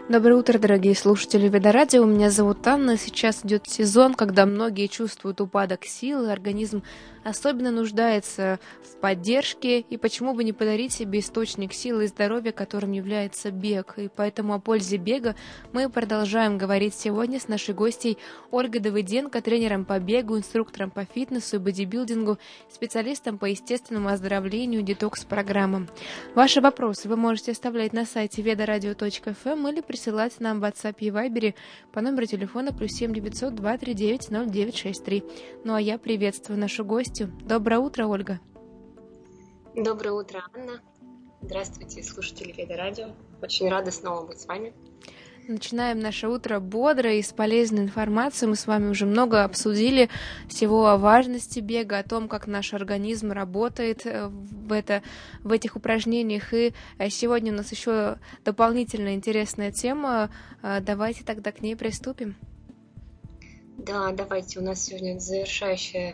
Доброе утро, дорогие слушатели Ведорадио. Меня зовут Анна. Сейчас идет сезон, когда многие чувствуют упадок сил, и организм особенно нуждается в поддержке. И почему бы не подарить себе источник силы и здоровья, которым является бег. И поэтому о пользе бега мы продолжаем говорить сегодня с нашей гостьей Ольгой Давыденко, тренером по бегу, инструктором по фитнесу и бодибилдингу, специалистом по естественному оздоровлению и детокс-программам. Ваши вопросы вы можете оставлять на сайте vedoradio.fm или присылать нам в WhatsApp и Viber по номеру телефона +7 900 239 0963. Ну а я приветствую нашу гостью. Доброе утро, Ольга. Доброе утро, Анна. Здравствуйте, слушатели Ведорадио. Очень рада снова быть с вами. Начинаем наше утро бодро и с полезной информацией. Мы с вами уже много обсудили всего о важности бега, о том, как наш организм работает в этих упражнениях. И сегодня у нас еще дополнительная интересная тема. Давайте тогда к ней приступим. Да, давайте. У нас сегодня завершающий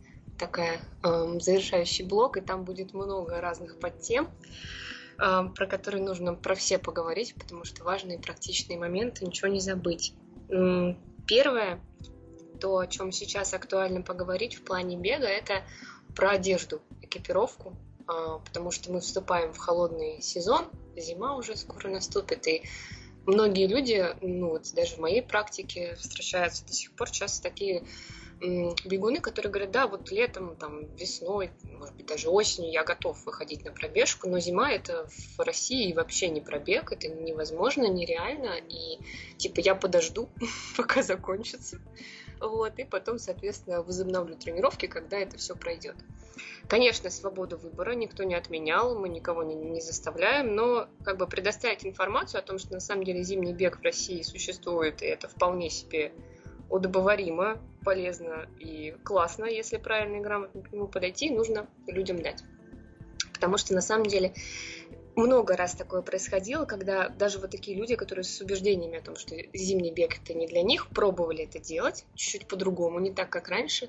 блок, и там будет много разных подтем, про которые нужно про все поговорить, потому что важные практичные моменты, ничего не забыть. Первое, то, о чем сейчас актуально поговорить в плане бега, это про одежду, экипировку, потому что мы вступаем в холодный сезон, зима уже скоро наступит, и многие люди, даже в моей практике встречаются до сих пор часто такие бегуны, которые говорят, да, вот летом, весной, может быть, даже осенью я готов выходить на пробежку, но зима это в России вообще не пробег, это невозможно, нереально, и я подожду, пока закончится, и потом, соответственно, возобновлю тренировки, когда это все пройдет. Конечно, свободу выбора никто не отменял, мы никого не заставляем, но предоставить информацию о том, что на самом деле зимний бег в России существует, и это вполне себе удобоваримо, полезно и классно, если правильно и грамотно к нему подойти, нужно людям дать. Потому что на самом деле много раз такое происходило, когда даже вот такие люди, которые с убеждениями о том, что зимний бег это не для них, пробовали это делать чуть-чуть по-другому, не так, как раньше,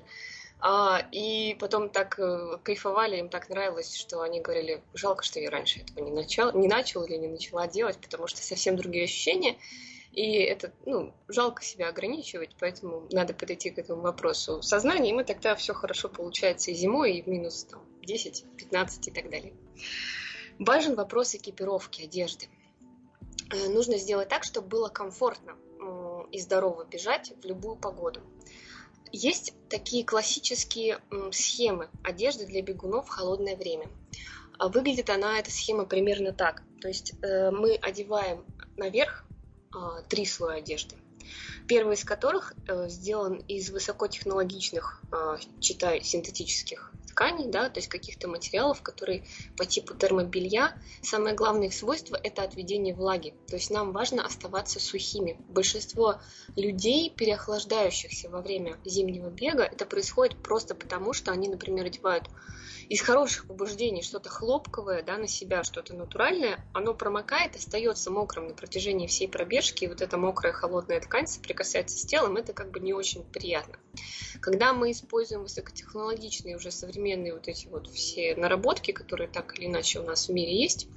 и потом так кайфовали, им так нравилось, что они говорили, жалко, что я раньше этого не начал или не начала делать, потому что совсем другие ощущения. И это, жалко себя ограничивать, поэтому надо подойти к этому вопросу в сознании, и мы тогда все хорошо получается и зимой, и в минус 10, 15 и так далее. Важен вопрос экипировки, одежды. Нужно сделать так, чтобы было комфортно и здорово бежать в любую погоду. Есть такие классические схемы одежды для бегунов в холодное время. Выглядит эта схема примерно так. То есть мы одеваем наверх 3 слоя одежды. Первый из которых сделан из высокотехнологичных, синтетических тканей, то есть каких-то материалов, которые по типу термобелья. Самое главное их свойство – это отведение влаги. То есть нам важно оставаться сухими. Большинство людей, переохлаждающихся во время зимнего бега, это происходит просто потому, что они, например, одевают из хороших побуждений что-то хлопковое, на себя, что-то натуральное, оно промокает, остается мокрым на протяжении всей пробежки, и вот эта мокрая холодная ткань соприкасается с телом, это не очень приятно. Когда мы используем высокотехнологичные, уже современные эти все наработки, которые так или иначе у нас в мире есть,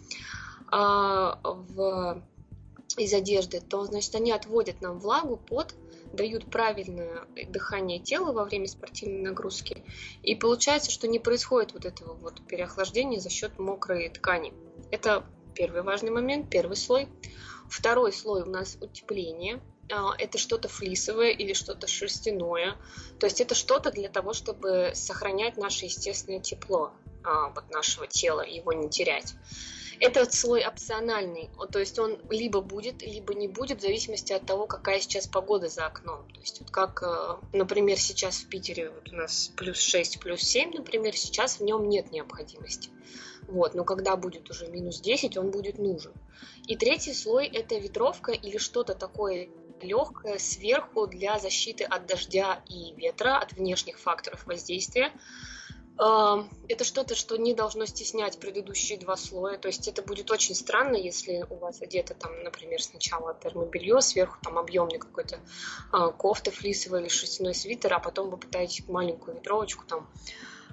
из одежды, то, значит, они отводят нам влагу, пот, дают правильное дыхание тела во время спортивной нагрузки. И получается, что не происходит этого переохлаждения за счет мокрой ткани. Это первый важный момент, первый слой. Второй слой у нас утепление. Это что-то флисовое или что-то шерстяное. То есть это что-то для того, чтобы сохранять наше естественное тепло нашего тела, его не терять. Этот слой опциональный, то есть он либо будет, либо не будет, в зависимости от того, какая сейчас погода за окном. То есть как, например, сейчас в Питере у нас +6, +7, например, сейчас в нем нет необходимости. Но когда будет уже -10, он будет нужен. И третий слой – это ветровка или что-то такое легкое сверху для защиты от дождя и ветра, от внешних факторов воздействия. Это что-то, что не должно стеснять предыдущие 2 слоя. То есть это будет очень странно, если у вас одето, например, сначала термобелье, сверху объемный какой-то кофта флисовая или шерстяной свитер, а потом вы пытаетесь маленькую ветровочку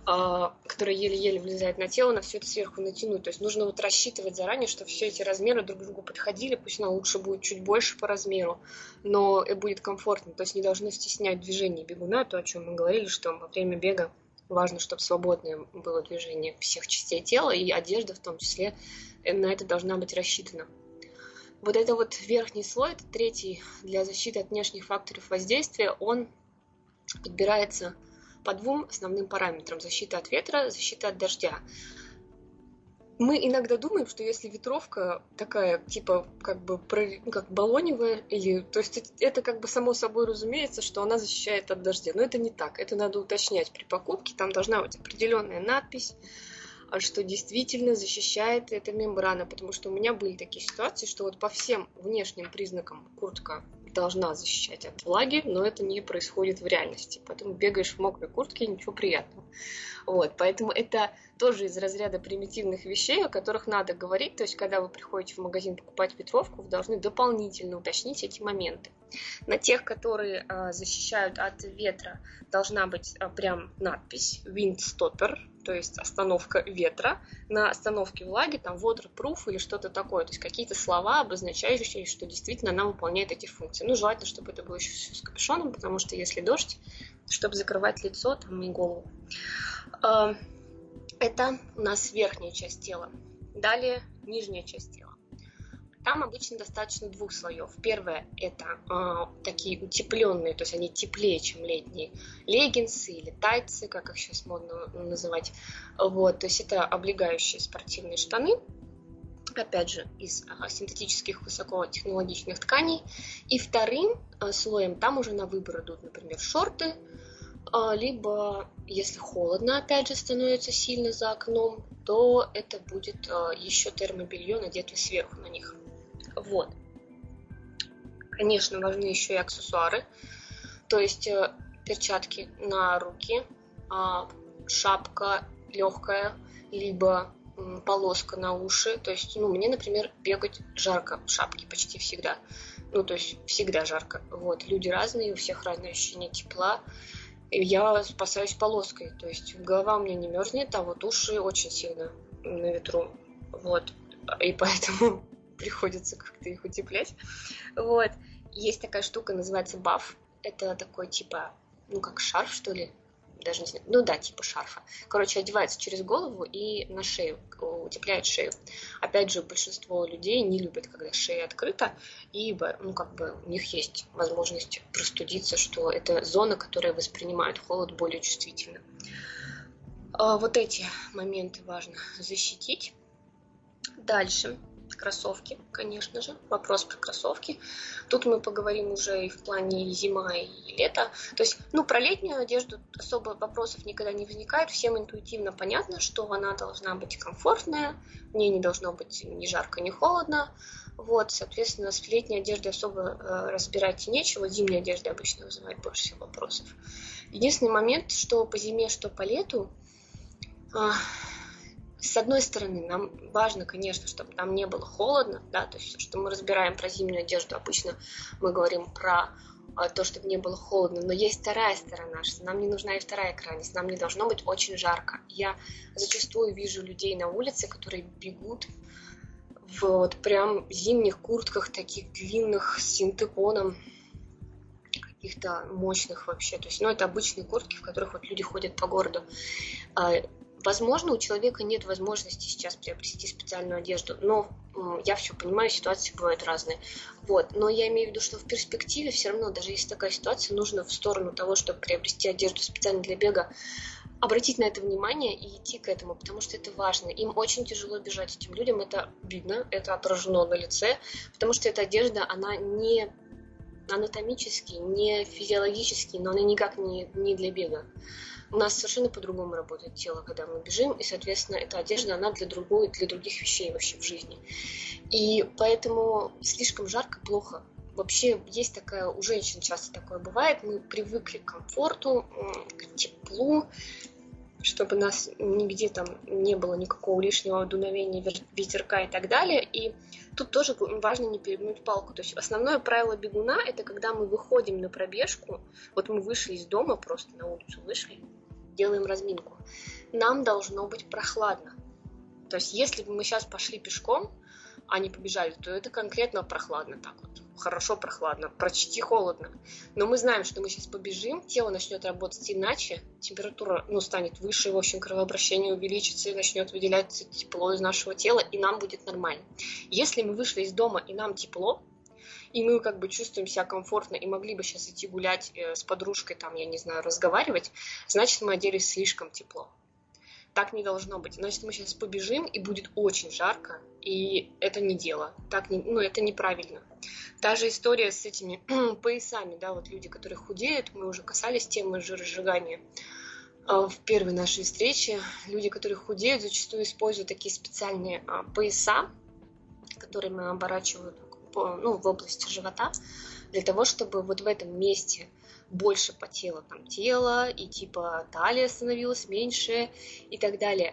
которая еле-еле влезает на тело, на все это сверху натянуть. То есть нужно вот рассчитывать заранее, что все эти размеры друг к другу подходили, пусть она лучше будет чуть больше по размеру, но и будет комфортно. То есть не должны стеснять движение бегуна, то, о чем мы говорили, что во время бега важно, чтобы свободное было движение всех частей тела, и одежда в том числе на это должна быть рассчитана. Вот это вот верхний слой, это третий для защиты от внешних факторов воздействия, он подбирается по двум основным параметрам: защита от ветра, защита от дождя. Мы иногда думаем, что если ветровка такая, типа, как баллоневая, то есть это как бы само собой разумеется, что она защищает от дождя. Но это не так, это надо уточнять при покупке, там должна быть определенная надпись, что действительно защищает эта мембрана, потому что у меня были такие ситуации, что вот по всем внешним признакам куртка должна защищать от влаги, но это не происходит в реальности. Поэтому бегаешь в мокрой куртке, ничего приятного. Вот, поэтому это тоже из разряда примитивных вещей, о которых надо говорить. То есть, когда вы приходите в магазин покупать ветровку, вы должны дополнительно уточнить эти моменты. На тех, которые защищают от ветра, должна быть прям надпись Wind Stopper, то есть остановка ветра. На остановке влаги там waterproof или что-то такое, то есть какие-то слова, обозначающие, что действительно она выполняет эти функции. Ну, желательно, чтобы это было еще все с капюшоном, потому что если дождь, чтобы закрывать лицо там, и голову. Это у нас верхняя часть тела. Далее нижняя часть тела. Там обычно достаточно двух слоев. Первое – это такие утепленные, то есть они теплее, чем летние леггинсы или тайцы, как их сейчас модно называть. Вот, то есть это облегающие спортивные штаны, опять же, из синтетических высокотехнологичных тканей. И вторым слоем там уже на выбор идут, например, шорты, либо, если холодно, опять же, становится сильно за окном, то это будет еще термобелье, надетое сверху на них. Вот. Конечно, важны еще и аксессуары, то есть перчатки на руки, шапка легкая, либо полоска на уши. То есть, мне, например, бегать жарко в шапке почти всегда. То есть всегда жарко. Вот. Люди разные, у всех разное ощущение тепла. И я спасаюсь полоской. То есть голова у меня не мерзнет, а вот уши очень сильно на ветру. Вот. И поэтому приходится как-то их утеплять. Вот. Есть такая штука, называется баф. Это такой типа, как шарф, что ли? Даже не знаю. Типа шарфа. Короче, одевается через голову и на шею, утепляет шею. Опять же, большинство людей не любят, когда шея открыта, ибо, у них есть возможность простудиться, что это зона, которая воспринимает холод более чувствительно. Вот эти моменты важно защитить. Дальше. Кроссовки, конечно же. Вопрос про кроссовки. Тут мы поговорим уже и в плане зима и лето. То есть, про летнюю одежду особо вопросов никогда не возникает. Всем интуитивно понятно, что она должна быть комфортная, в ней не должно быть ни жарко, ни холодно. Вот, соответственно, с летней одеждой особо разбирать нечего. Зимняя одежда обычно вызывает больше всего вопросов. Единственный момент, что по зиме, что по лету, с одной стороны, нам важно, конечно, чтобы нам не было холодно, да, то есть, что мы разбираем про зимнюю одежду, обычно мы говорим про то, чтобы не было холодно, но есть вторая сторона, что нам не нужна и вторая крайность, нам не должно быть очень жарко. Я зачастую вижу людей на улице, которые бегут в прям зимних куртках, таких длинных, с синтепоном, каких-то мощных вообще, то есть, это обычные куртки, в которых люди ходят по городу. Возможно, у человека нет возможности сейчас приобрести специальную одежду, но я все понимаю, ситуации бывают разные. Вот. Но я имею в виду, что в перспективе все равно, даже если такая ситуация, нужно в сторону того, чтобы приобрести одежду специально для бега, обратить на это внимание и идти к этому, потому что это важно. Им очень тяжело бежать, этим людям это видно, это отражено на лице, потому что эта одежда, она не анатомически, не физиологически, но она никак не для бега. У нас совершенно по-другому работает тело, когда мы бежим, и, соответственно, эта одежда, она для других вещей вообще в жизни. И поэтому слишком жарко плохо. Вообще есть такая, у женщин часто такое бывает, мы привыкли к комфорту, к теплу, чтобы у нас нигде там не было никакого лишнего дуновения, ветерка и так далее. И тут тоже важно не перегнуть палку. То есть основное правило бегуна – это когда мы выходим на пробежку, вот мы вышли из дома, просто на улицу вышли, делаем разминку. нам должно быть прохладно. То есть если бы мы сейчас пошли пешком, а не побежали, то это конкретно прохладно так вот. Хорошо прохладно, почти холодно. Но мы знаем, что мы сейчас побежим, тело начнет работать иначе, температура станет выше, в общем, кровообращение увеличится и начнет выделяться тепло из нашего тела, и нам будет нормально. Если мы вышли из дома и нам тепло, и мы как бы чувствуем себя комфортно и могли бы сейчас идти гулять с подружкой, там, я не знаю, разговаривать, значит, мы оделись слишком тепло. Так не должно быть. Значит, мы сейчас побежим, и будет очень жарко, и это не дело. Это неправильно. Та же история с этими поясами, да, вот люди, которые худеют, мы уже касались темы жиросжигания в первой нашей встрече. Люди, которые худеют, зачастую используют такие специальные пояса, которые мы оборачивают в области живота, для того, чтобы вот в этом месте больше потело там тело, и типа талия становилась меньше и так далее.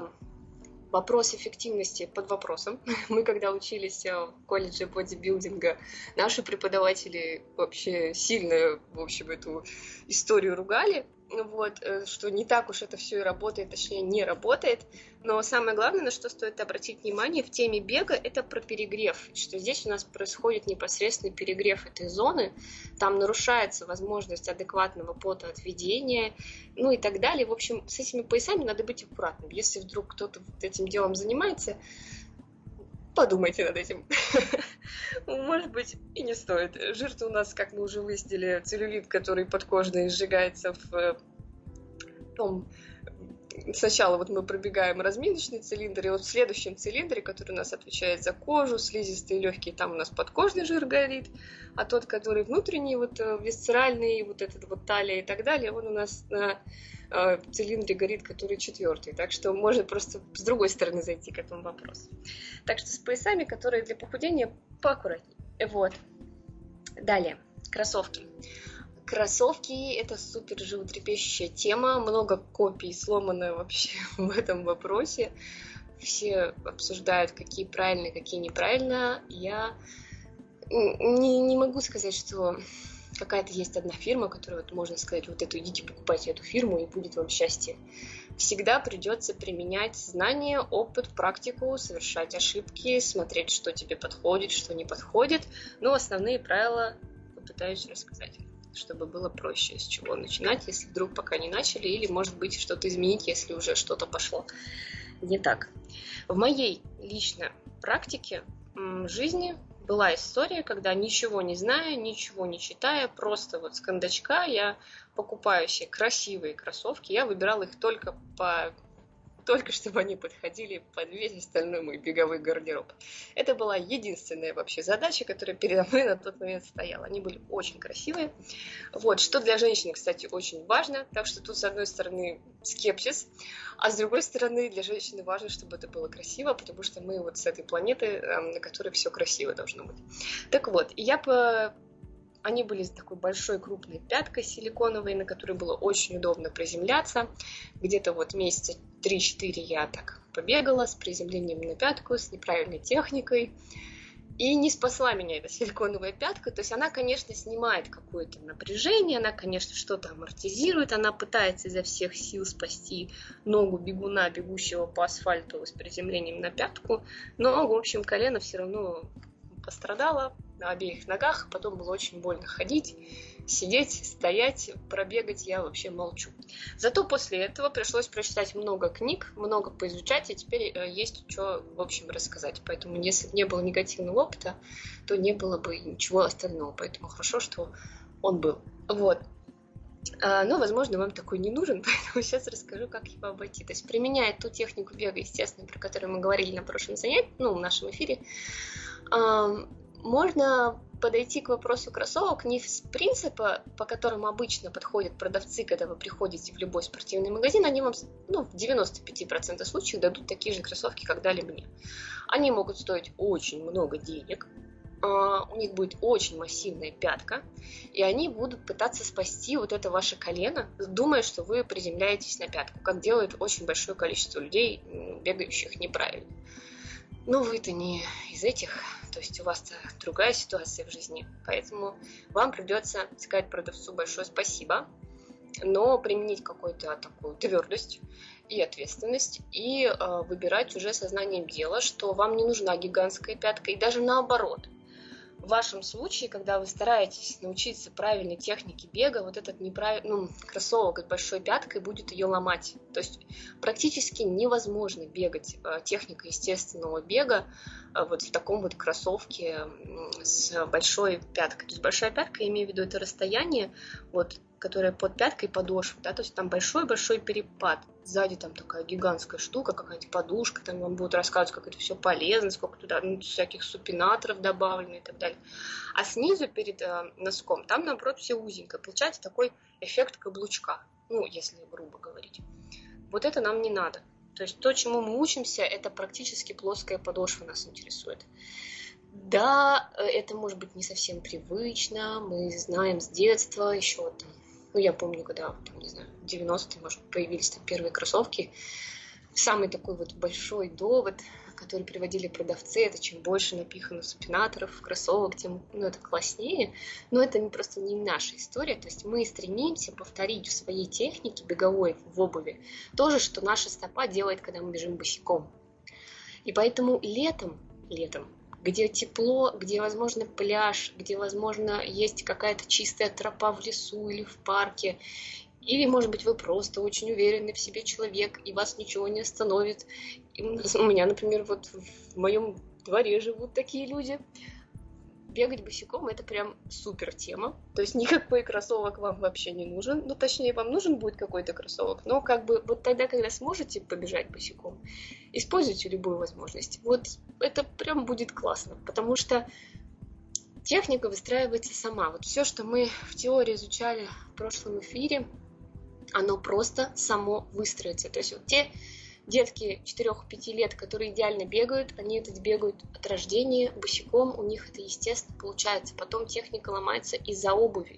Вопрос эффективности под вопросом. Мы когда учились в колледже бодибилдинга, наши преподаватели вообще сильно, в общем, эту историю ругали, что не так уж это все и работает, точнее не работает. Но самое главное, на что стоит обратить внимание в теме бега, это про перегрев. Что здесь у нас происходит непосредственный перегрев этой зоны, там нарушается возможность адекватного потоотведения, и так далее. В общем, с этими поясами надо быть аккуратным. Если вдруг кто-то этим делом занимается, подумайте над этим. Может быть, и не стоит. Жир-то у нас, как мы уже выяснили, целлюлит, который подкожный сжигается в том... Сначала мы пробегаем разминочный цилиндр, и в следующем цилиндре, который у нас отвечает за кожу, слизистые легкие, там у нас подкожный жир горит, а тот, который внутренний, висцеральный, талия и так далее, он у нас на цилиндре горит, который 4-й. Так что можно просто с другой стороны зайти к этому вопросу. Так что с поясами, которые для похудения, поаккуратнее. Далее, кроссовки. Кроссовки – это супер животрепещущая тема, много копий сломано вообще в этом вопросе. Все обсуждают, какие правильные, какие неправильно. Я не могу сказать, что какая-то есть одна фирма, которая можно сказать, идите покупайте эту фирму, и будет вам счастье. Всегда придется применять знания, опыт, практику, совершать ошибки, смотреть, что тебе подходит, что не подходит. Но основные правила попытаюсь рассказать, чтобы было проще, с чего начинать, если вдруг пока не начали, или, может быть, что-то изменить, если уже что-то пошло не так. В моей личной практике жизни была история, когда ничего не зная, ничего не читая, просто с кондачка я покупаю себе красивые кроссовки, я выбирала их только чтобы они подходили под весь остальной мой беговой гардероб. Это была единственная вообще задача, которая передо мной на тот момент стояла. Они были очень красивые. Что для женщины, кстати, очень важно. Так что тут, с одной стороны, скепсис, а с другой стороны, для женщины важно, чтобы это было красиво, потому что мы с этой планеты, на которой все красиво должно быть. Так вот, они были с такой большой крупной пяткой силиконовой, на которой было очень удобно приземляться. Где-то месяца 3-4 я так побегала с приземлением на пятку, с неправильной техникой. И не спасла меня эта силиконовая пятка. То есть она, конечно, снимает какое-то напряжение, она, конечно, что-то амортизирует, она пытается изо всех сил спасти ногу бегуна, бегущего по асфальту с приземлением на пятку. Но, в общем, колено все равно пострадало на обеих ногах, потом было очень больно ходить, сидеть, стоять, пробегать, я вообще молчу. Зато после этого пришлось прочитать много книг, много поизучать, и теперь есть что, в общем, рассказать. Поэтому, если бы не было негативного опыта, то не было бы ничего остального. Поэтому хорошо, что он был. Но, возможно, вам такой не нужен, поэтому сейчас расскажу, как его обойти. То есть, применяя ту технику бега, естественно, про которую мы говорили на прошлом занятии, в нашем эфире, можно подойти к вопросу кроссовок не с принципа, по которому обычно подходят продавцы, когда вы приходите в любой спортивный магазин. Они вам в 95% случаев дадут такие же кроссовки, как дали мне. Они могут стоить очень много денег, у них будет очень массивная пятка, и они будут пытаться спасти это ваше колено, думая, что вы приземляетесь на пятку, как делает очень большое количество людей, бегающих неправильно. Вы-то не из этих, то есть у вас-то другая ситуация в жизни, поэтому вам придется сказать продавцу большое спасибо, но применить какую-то такую твердость и ответственность, и выбирать уже сознанием дела, что вам не нужна гигантская пятка, и даже наоборот. В вашем случае, когда вы стараетесь научиться правильной технике бега, вот этот кроссовок с большой пяткой будет ее ломать. То есть практически невозможно бегать техникой естественного бега вот в таком вот кроссовке с большой пяткой. То есть большая пятка, я имею в виду, это расстояние, вот, которая под пяткой подошва, да, то есть там большой-большой перепад. Сзади там такая гигантская штука, какая-то подушка, там вам будут рассказывать, как это все полезно, сколько туда всяких супинаторов добавлено и так далее. А снизу перед носком, там, наоборот, все узенько. Получается такой эффект каблучка, если грубо говорить. Вот это нам не надо. То есть то, чему мы учимся, это практически плоская подошва нас интересует. Да, это может быть не совсем привычно, мы знаем с детства, еще там, я помню, когда, не знаю, в 90-е, может, появились там первые кроссовки, самый такой вот большой довод, который приводили продавцы, это чем больше напихано супинаторов в кроссовок, тем это класснее, но это просто не наша история, то есть мы стремимся повторить в своей технике беговой в обуви то же, что наша стопа делает, когда мы бежим босиком. И поэтому летом, где тепло, где, возможно, пляж, где, возможно, есть какая-то чистая тропа в лесу или в парке, или, может быть, вы просто очень уверенный в себе человек, и вас ничего не остановит. И у меня, например, вот в моем дворе живут такие люди. Бегать босиком – это прям супер тема. То есть никакой кроссовок вам вообще не нужен. Точнее, вам нужен будет какой-то кроссовок, но вот тогда, когда сможете побежать босиком, используйте любую возможность. Вот это прям будет классно, потому что техника выстраивается сама. Вот все, что мы в теории изучали в прошлом эфире, оно просто само выстроится. То есть вот те детки 4-5 лет, которые идеально бегают, они это бегают от рождения босиком, у них это естественно получается. Потом техника ломается из-за обуви.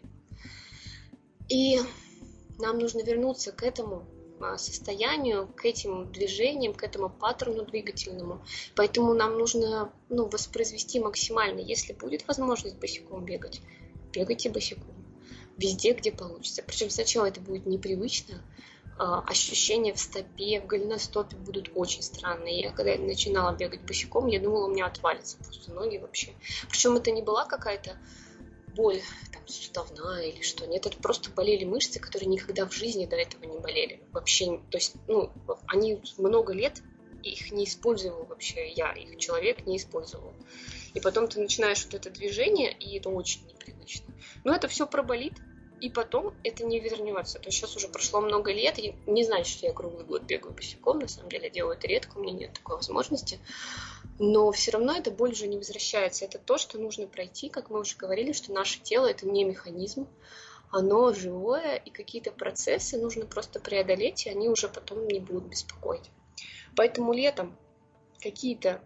И нам нужно вернуться к этому состоянию, к этим движениям, к этому паттерну двигательному. Поэтому нам нужно воспроизвести максимально. Если будет возможность босиком бегать, бегайте босиком. Везде, где получится. Причем сначала это будет непривычно, ощущения в стопе, в голеностопе будут очень странные. Я когда начинала бегать босиком, я думала, у меня отвалятся просто ноги вообще. Причем это не была какая-то боль там, суставная или что. Нет, это просто болели мышцы, которые никогда в жизни до этого не болели. Вообще, то есть, они много лет, их не использовал вообще я, их человек не использовал. И потом ты начинаешь вот это движение, и это очень непривычно. Но это все проболит, и потом это не вернется. То есть сейчас уже прошло много лет, и не значит, что я круглый год бегаю босиком, на самом деле я делаю это редко, у меня нет такой возможности. Но все равно эта боль уже не возвращается. Это то, что нужно пройти, как мы уже говорили, что наше тело – это не механизм, оно живое, и какие-то процессы нужно просто преодолеть, и они уже потом не будут беспокоить. Поэтому летом какие-то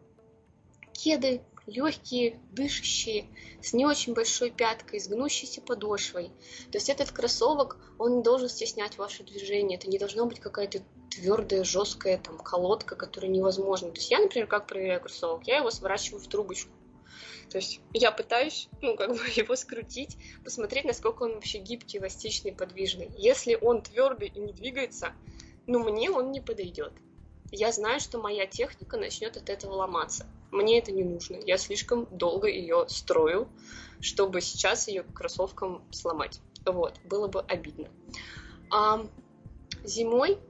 кеды, легкие, дышащие, с не очень большой пяткой, с гнущейся подошвой. То есть этот кроссовок, он не должен стеснять ваше движение. Это не должно быть какая-то твердая, жесткая колодка, которая невозможна. То есть я, например, как проверяю кроссовок? Я его сворачиваю в трубочку. То есть я пытаюсь, его скрутить, посмотреть, насколько он вообще гибкий, эластичный, подвижный. Если он твердый и не двигается, мне он не подойдет. Я знаю, что моя техника начнет от этого ломаться. Мне это не нужно. Я слишком долго ее строю, чтобы сейчас ее кроссовком сломать. Было бы обидно. А зимой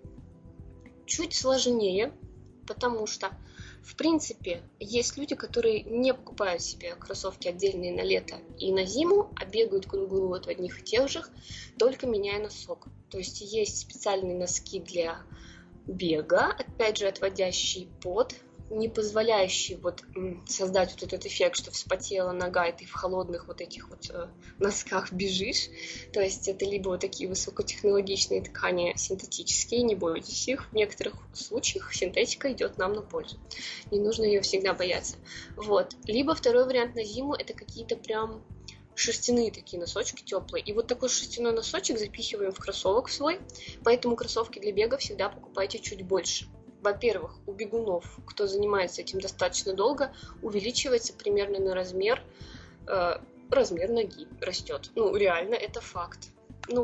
чуть сложнее, потому что, в принципе, есть люди, которые не покупают себе кроссовки отдельные на лето и на зиму, а бегают круглый год в одних и тех же, только меняя носок. То есть есть специальные носки для бега, опять же, отводящий пот, не позволяющий создать этот эффект, что вспотела нога, и ты в холодных этих носках бежишь. То есть это либо такие высокотехнологичные ткани синтетические, не бойтесь их. В некоторых случаях синтетика идет нам на пользу. Не нужно ее всегда бояться. Либо второй вариант на зиму, это какие-то прям шерстяные такие носочки теплые. И такой шерстяной носочек запихиваем в кроссовок свой. Поэтому кроссовки для бега всегда покупайте чуть больше. Во-первых, у бегунов, кто занимается этим достаточно долго, увеличивается примерно на размер ноги растет. Реально, это факт.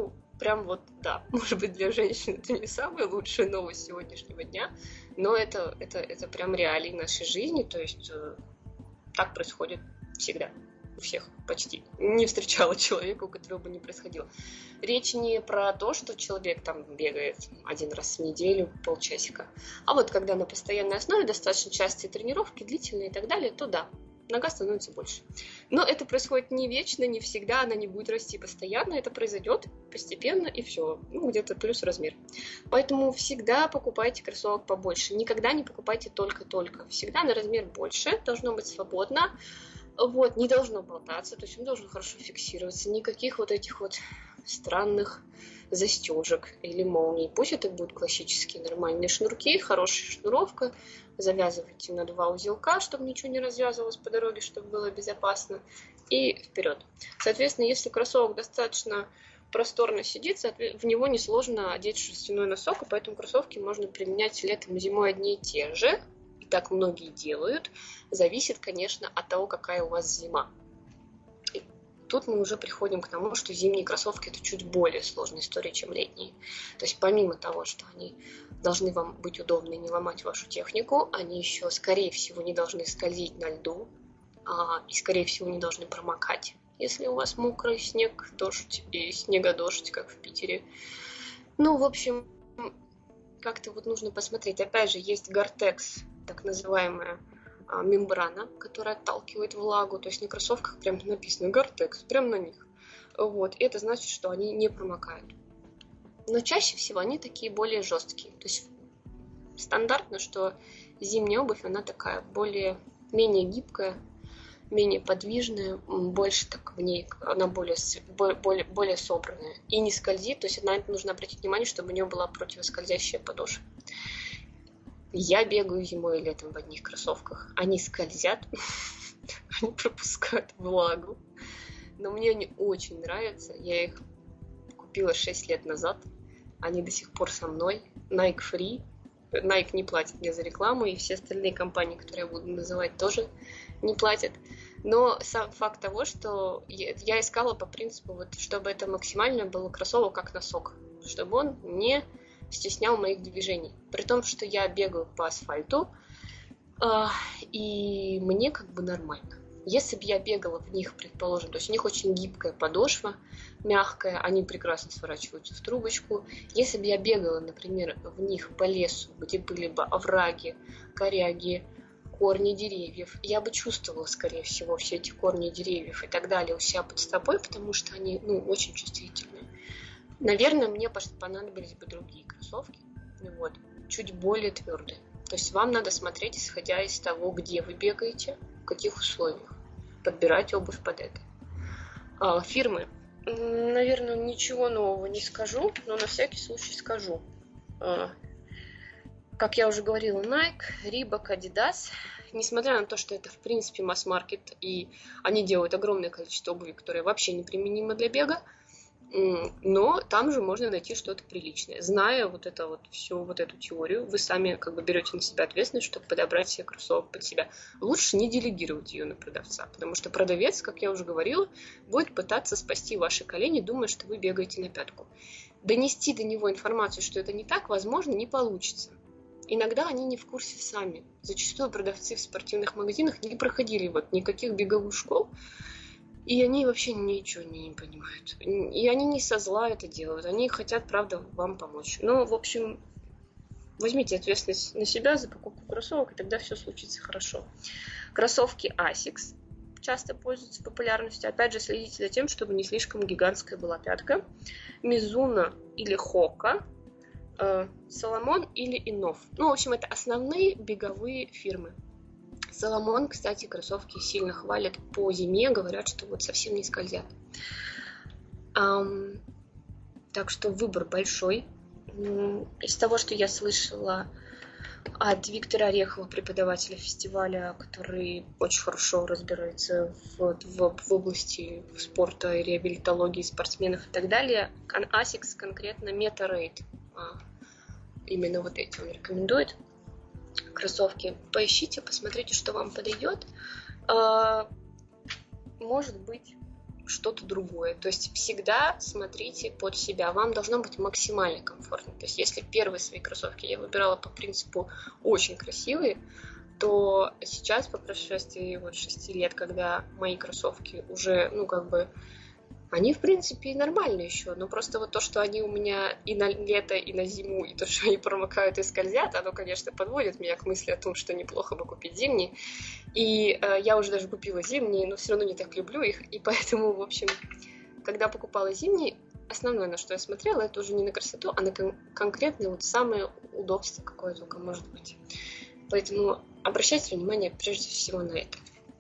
прям вот, да, может быть, для женщин это не самая лучшая новость сегодняшнего дня, но это прям реалии нашей жизни, то есть так происходит всегда. У всех почти. Не встречала человека, у которого бы не происходило. Речь не про то, что человек там бегает один раз в неделю, полчасика, а вот когда на постоянной основе достаточно частые тренировки, длительные и так далее, то да, нога становится больше. Но это происходит не вечно, не всегда, она не будет расти постоянно, это произойдет постепенно и все, где-то плюс размер. Поэтому всегда покупайте кроссовок побольше, никогда не покупайте только-только, всегда на размер больше, должно быть свободно. Вот, не должно болтаться, то есть он должен хорошо фиксироваться, никаких вот этих вот странных застежек или молний. Пусть это будут классические нормальные шнурки, хорошая шнуровка, завязывайте на 2 узелка, чтобы ничего не развязывалось по дороге, чтобы было безопасно, и вперед. Соответственно, если кроссовок достаточно просторно сидит, в него несложно одеть шерстяной носок, и поэтому кроссовки можно применять летом и зимой одни и те же. И так многие делают. Зависит, конечно, от того, какая у вас зима. И тут мы уже приходим к тому, что зимние кроссовки – это чуть более сложная история, чем летние. То есть помимо того, что они должны вам быть удобны и не ломать вашу технику, они еще, скорее всего, не должны скользить на льду и, скорее всего, не должны промокать, если у вас мокрый снег, дождь и снегодождь, как в Питере. Ну, в общем, как-то вот нужно посмотреть. Опять же, есть Gore-Tex, так называемая мембрана, которая отталкивает влагу. То есть на кроссовках прям написано Gore-Tex, прям на них. Вот. И это значит, что они не промокают. Но чаще всего они такие более жесткие. То есть стандартно, что зимняя обувь, она такая менее гибкая, менее подвижная, больше так в ней, она более собранная и не скользит. То есть на это нужно обратить внимание, чтобы у нее была противоскользящая подошва. Я бегаю зимой и летом в одних кроссовках. Они скользят, они пропускают влагу. Но мне они очень нравятся. Я их купила 6 лет назад. Они до сих пор со мной. Nike Free. Nike не платит мне за рекламу, и все остальные компании, которые я буду называть, тоже не платят. Но сам факт того, что я искала по принципу, вот, чтобы это максимально было кроссовок как носок, чтобы он не стеснял моих движений. При том, что я бегаю по асфальту, и мне как бы нормально. Если бы я бегала в них, предположим, то есть у них очень гибкая подошва, мягкая, они прекрасно сворачиваются в трубочку. Если бы я бегала, например, в них по лесу, где были бы овраги, коряги, корни деревьев, я бы чувствовала, скорее всего, все эти корни деревьев и так далее у себя под стопой, потому что они, очень чувствительные. Наверное, мне понадобились бы другие кроссовки, чуть более твердые. То есть вам надо смотреть, исходя из того, где вы бегаете, в каких условиях. Подбирать обувь под это. Фирмы. Наверное, ничего нового не скажу, но на всякий случай скажу. Как я уже говорила, Nike, Reebok, Adidas. Несмотря на то, что это в принципе масс-маркет, и они делают огромное количество обуви, которое вообще неприменимо для бега, но там же можно найти что-то приличное. Зная всю эту теорию, вы сами берете на себя ответственность, чтобы подобрать себе кроссовок под себя. Лучше не делегировать ее на продавца, потому что продавец, как я уже говорила, будет пытаться спасти ваши колени, думая, что вы бегаете на пятку. Донести до него информацию, что это не так, возможно, не получится. Иногда они не в курсе сами. Зачастую продавцы в спортивных магазинах не проходили никаких беговых школ, и они вообще ничего не понимают. И они не со зла это делают. Они хотят, правда, вам помочь. Но, в общем, возьмите ответственность на себя за покупку кроссовок, и тогда все случится хорошо. Кроссовки Asics часто пользуются популярностью. Опять же, следите за тем, чтобы не слишком гигантская была пятка. Mizuno или Hoka, Salomon или Inov. В общем, это основные беговые фирмы. Salomon, кстати, кроссовки сильно хвалят по зиме, говорят, что совсем не скользят. Так что выбор большой. Из того, что я слышала от Виктора Орехова, преподавателя фестиваля, который очень хорошо разбирается в области спорта, реабилитологии спортсменов и так далее, Asics конкретно Meta-Raid. Именно эти он рекомендует. Кроссовки. Поищите, посмотрите, что вам подойдет. Может быть, что-то другое. То есть всегда смотрите под себя. Вам должно быть максимально комфортно. То есть если первые свои кроссовки я выбирала по принципу очень красивые, то сейчас, по прошествии 6 лет, когда мои кроссовки уже, они, в принципе, нормальные еще, но просто вот то, что они у меня и на лето, и на зиму, и то, что они промокают и скользят, оно, конечно, подводит меня к мысли о том, что неплохо бы купить зимние. И я уже даже купила зимние, но все равно не так люблю их, и поэтому, в общем, когда покупала зимние, основное, на что я смотрела, это уже не на красоту, а на конкретное вот самое удобство, какое только может быть. Поэтому обращайте внимание прежде всего на это.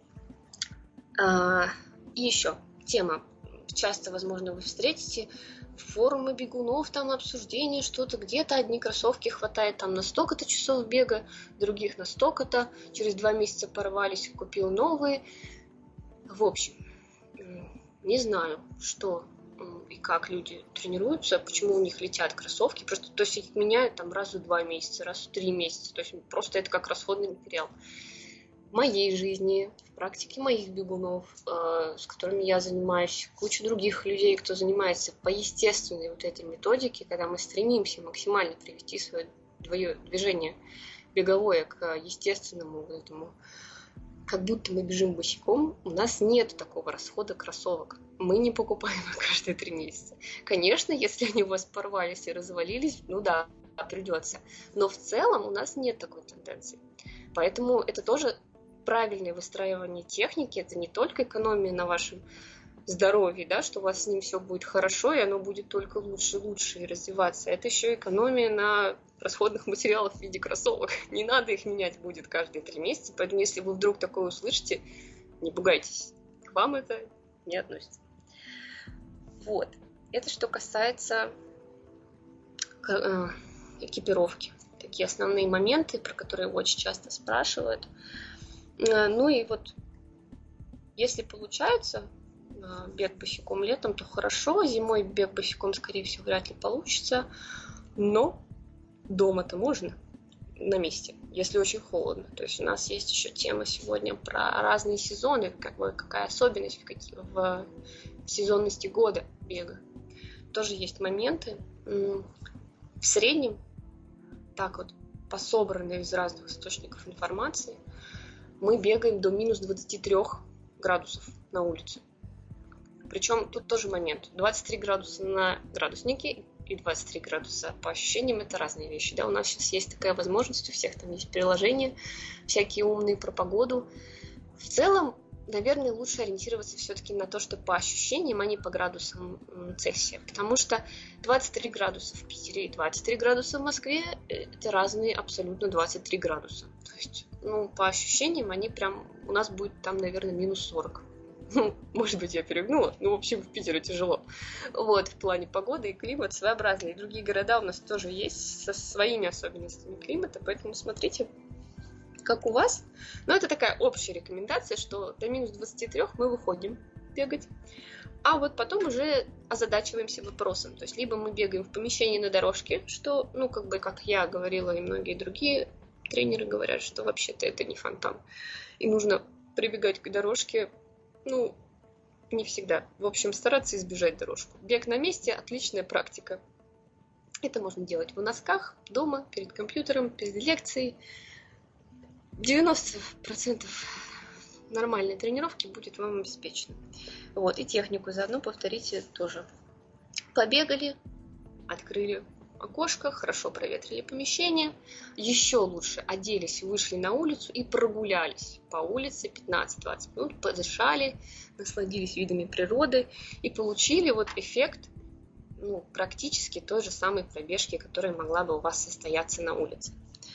И еще тема. Часто, возможно, вы встретите форумы бегунов, там обсуждение, что-то где-то одни кроссовки хватает там на столько-то часов бега, других на столько-то, через 2 месяца порвались, купил новые. В общем, не знаю, что и как люди тренируются, почему у них летят кроссовки, просто, то есть их меняют там раз в 2 месяца, раз в 3 месяца, то есть просто это как расходный материал. В моей жизни, в практике моих бегунов, с которыми я занимаюсь, куча других людей, кто занимается по естественной вот этой методике, когда мы стремимся максимально привести свое движение беговое к естественному вот этому, как будто мы бежим босиком, у нас нет такого расхода кроссовок. Мы не покупаем их каждые 3 месяца. Конечно, если они у вас порвались и развалились, да, придется. Но в целом у нас нет такой тенденции. Поэтому это тоже правильное выстраивание техники, это не только экономия на вашем здоровье, да, что у вас с ним все будет хорошо, и оно будет только лучше и лучше и развиваться. Это еще экономия на расходных материалах в виде кроссовок. Не надо их менять будет каждые 3 месяца, поэтому если вы вдруг такое услышите, не пугайтесь, к вам это не относится. Вот. Это что касается экипировки. Такие основные моменты, про которые очень часто спрашивают. Ну и вот, если получается бег босиком летом, то хорошо, зимой бег босиком, скорее всего, вряд ли получится, но дома-то можно на месте, если очень холодно. То есть у нас есть еще тема сегодня про разные сезоны, какая особенность в сезонности года бега. Тоже есть моменты. В среднем, так вот, по собранной из разных источников информации, мы бегаем до минус 23 градусов на улице. Причем тут тоже момент. 23 градуса на градуснике и 23 градуса по ощущениям — это разные вещи. Да? У нас сейчас есть такая возможность, у всех там есть приложения всякие умные про погоду. В целом, наверное, лучше ориентироваться все-таки на то, что по ощущениям, а не по градусам Цельсия. Потому что 23 градуса в Питере и 23 градуса в Москве — это разные абсолютно 23 градуса. То есть, по ощущениям, они прям... У нас будет там, наверное, минус 40. Может быть, я перегнула, но, в общем, в Питере тяжело. Вот, в плане погоды и климат своеобразный. И другие города у нас тоже есть со своими особенностями климата, поэтому смотрите, как у вас. Но это такая общая рекомендация, что до минус 23 мы выходим бегать, а вот потом уже озадачиваемся вопросом. То есть либо мы бегаем в помещении на дорожке, что, как я говорила, и многие другие тренеры говорят, что вообще-то это не фонтан. И нужно прибегать к дорожке, не всегда. В общем, стараться избежать дорожку. Бег на месте — отличная практика. Это можно делать в носках, дома, перед компьютером, перед лекцией. 90% нормальной тренировки будет вам обеспечено. Вот, и технику заодно повторите тоже. Побегали, открыли окошко, хорошо проветрили помещение. Еще лучше оделись, вышли на улицу и прогулялись по улице 15-20 минут, подышали, насладились видами природы и получили вот эффект практически той же самой пробежки, которая могла бы у вас состояться на улице.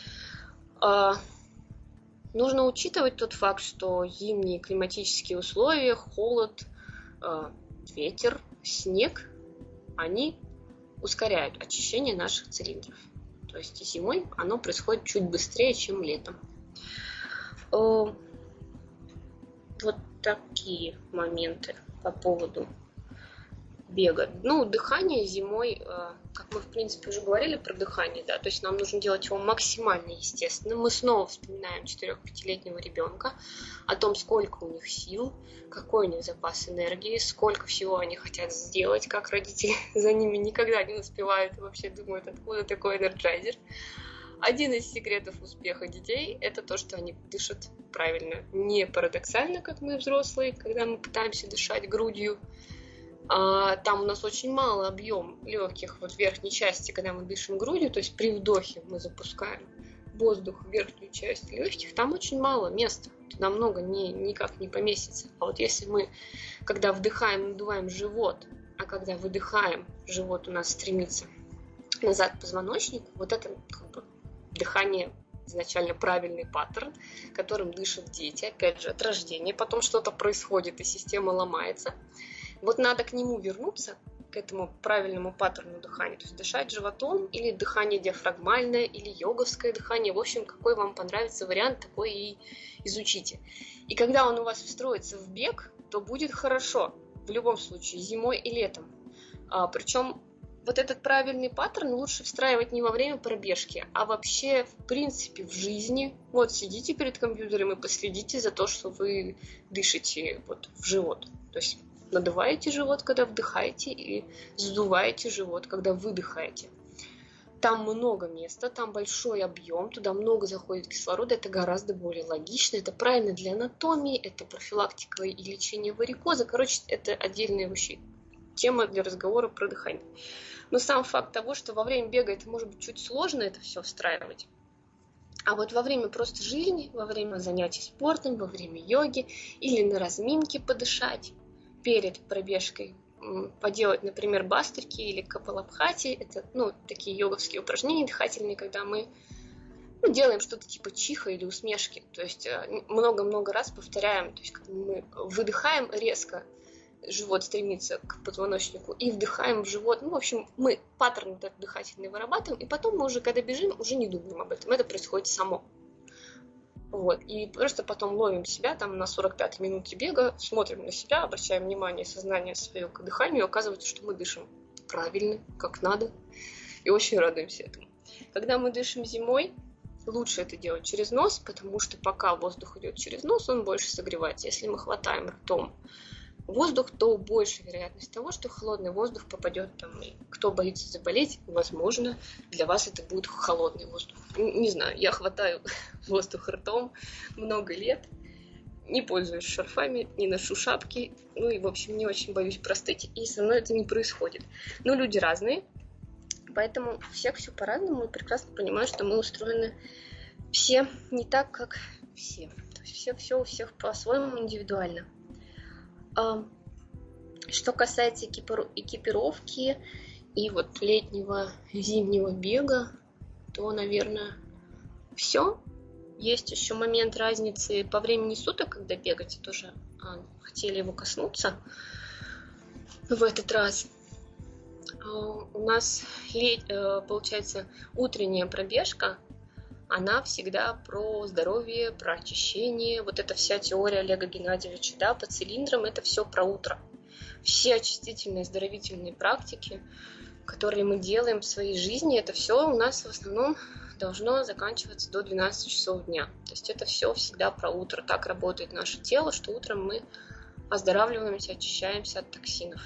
Нужно учитывать тот факт, что зимние климатические условия, холод, ветер, снег, они ускоряют очищение наших цилиндров. То есть зимой оно происходит чуть быстрее, чем летом. Вот такие моменты по поводу бега. Ну, дыхание зимой, как мы, в принципе, уже говорили про дыхание, да, то есть нам нужно делать его максимально естественным. Мы снова вспоминаем 4-5-летнего ребенка, о том, сколько у них сил, какой у них запас энергии, сколько всего они хотят сделать, как родители за ними никогда не успевают и вообще думают, откуда такой энерджайзер. Один из секретов успеха детей – это то, что они дышат правильно. Не парадоксально, как мы взрослые, когда мы пытаемся дышать грудью. Там у нас очень мало объем легких вот в верхней части, когда мы дышим грудью, то есть при вдохе мы запускаем воздух в верхнюю часть легких, там очень мало места, туда много никак не поместится. А вот если мы, когда вдыхаем, надуваем живот, а когда выдыхаем, живот у нас стремится назад к позвоночнику, вот это как бы дыхание изначально правильный паттерн, которым дышат дети, опять же, от рождения, потом что-то происходит, и система ломается. Вот надо к нему вернуться, к этому правильному паттерну дыхания, то есть дышать животом, или дыхание диафрагмальное, или йоговское дыхание, в общем, какой вам понравится вариант, такой и изучите. И когда он у вас встроится в бег, то будет хорошо, в любом случае, зимой и летом. Причем вот этот правильный паттерн лучше встраивать не во время пробежки, а вообще, в принципе, в жизни. Вот сидите перед компьютером и последите за то, что вы дышите вот в живот. То есть надуваете живот, когда вдыхаете, и сдуваете живот, когда выдыхаете. Там много места, там большой объем, туда много заходит кислорода, это гораздо более логично, это правильно для анатомии, это профилактика и лечение варикоза. Короче, это отдельная вообще тема для разговора про дыхание. Но сам факт того, что во время бега это может быть чуть сложно это все встраивать, а вот во время просто жизни, во время занятий спортом, во время йоги или на разминке подышать, перед пробежкой поделать, например, бастрики или капалабхати, это такие йоговские упражнения дыхательные, когда мы делаем что-то типа чиха или усмешки, то есть много-много раз повторяем, то есть когда мы выдыхаем резко, живот стремится к позвоночнику, и вдыхаем в живот. В общем, мы паттерн этот дыхательный вырабатываем, и потом мы уже, когда бежим, уже не думаем об этом. Это происходит само. Вот. И просто потом ловим себя там на 45-й минуте бега, смотрим на себя, обращаем внимание, сознание свое к дыханию, и оказывается, что мы дышим правильно, как надо, и очень радуемся этому. Когда мы дышим зимой, лучше это делать через нос, потому что пока воздух идет через нос, он больше согревается. Если мы хватаем ртом воздух, то больше вероятность того, что холодный воздух попадет там. И кто боится заболеть, возможно, для вас это будет холодный воздух. Не знаю, я хватаю воздух ртом много лет, не пользуюсь шарфами, не ношу шапки, и, в общем, не очень боюсь простыть, и со мной это не происходит. Но люди разные, поэтому у всех все по-разному, и прекрасно понимаю, что мы устроены все не так, как все. То есть все у всех по-своему индивидуально. Что касается экипировки и вот летнего, зимнего бега, то, наверное, все. Есть еще момент разницы по времени суток, когда бегать, тоже хотели его коснуться в этот раз. У нас, получается, утренняя пробежка, она всегда про здоровье, про очищение. Вот эта вся теория Олега Геннадьевича, да, по цилиндрам, это все про утро. Все очистительные, оздоровительные практики, которые мы делаем в своей жизни, это все у нас в основном должно заканчиваться до 12 часов дня. То есть это все всегда про утро. Так работает наше тело, что утром мы оздоравливаемся, очищаемся от токсинов.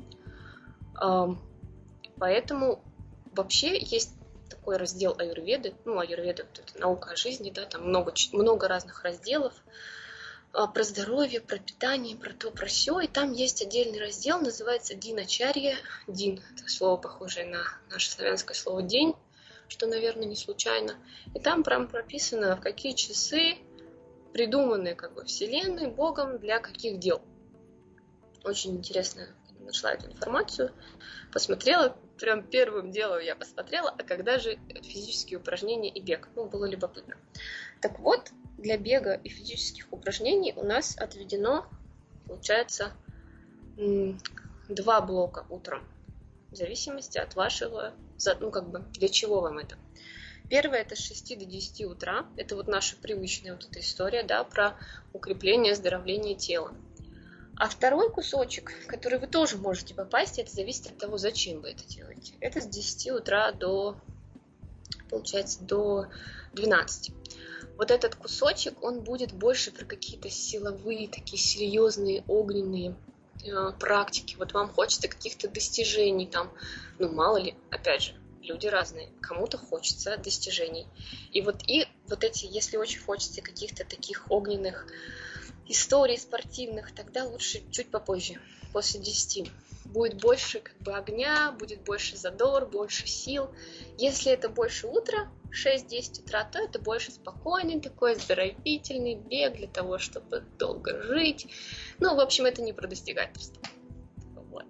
Поэтому вообще есть такой раздел аюрведы. Аюрведа – это наука о жизни, да, там много разных разделов про здоровье, про питание, про то, про сё. И там есть отдельный раздел, называется Диначарья. Дин – это слово, похожее на наше славянское слово «день», что, наверное, не случайно. И там прям прописано, в какие часы придуманы Вселенной, Богом, для каких дел. Очень интересно. Нашла эту информацию, посмотрела, прям первым делом я посмотрела, а когда же физические упражнения и бег. Было любопытно. Так вот, для бега и физических упражнений у нас отведено, получается, 2 блока утром, в зависимости от вашего, для чего вам это. Первое – это с 6 до 10 утра, это вот наша привычная вот эта история, да, про укрепление, оздоровление тела. А второй кусочек, который вы тоже можете попасть, это зависит от того, зачем вы это делаете. Это с 10 утра получается, до 12. Вот этот кусочек, он будет больше про какие-то силовые, такие серьезные, огненные практики. Вот вам хочется каких-то достижений там, ну мало ли, опять же, люди разные, кому-то хочется достижений. И вот эти, если очень хочется каких-то таких огненных историй спортивных, тогда лучше чуть попозже, после 10. Будет больше огня, будет больше задор, больше сил. Если это больше утра, 6-10 утра, то это больше спокойный такой, оздоровительный бег для того, чтобы долго жить. Ну, в общем, это не про достигательство. Вот.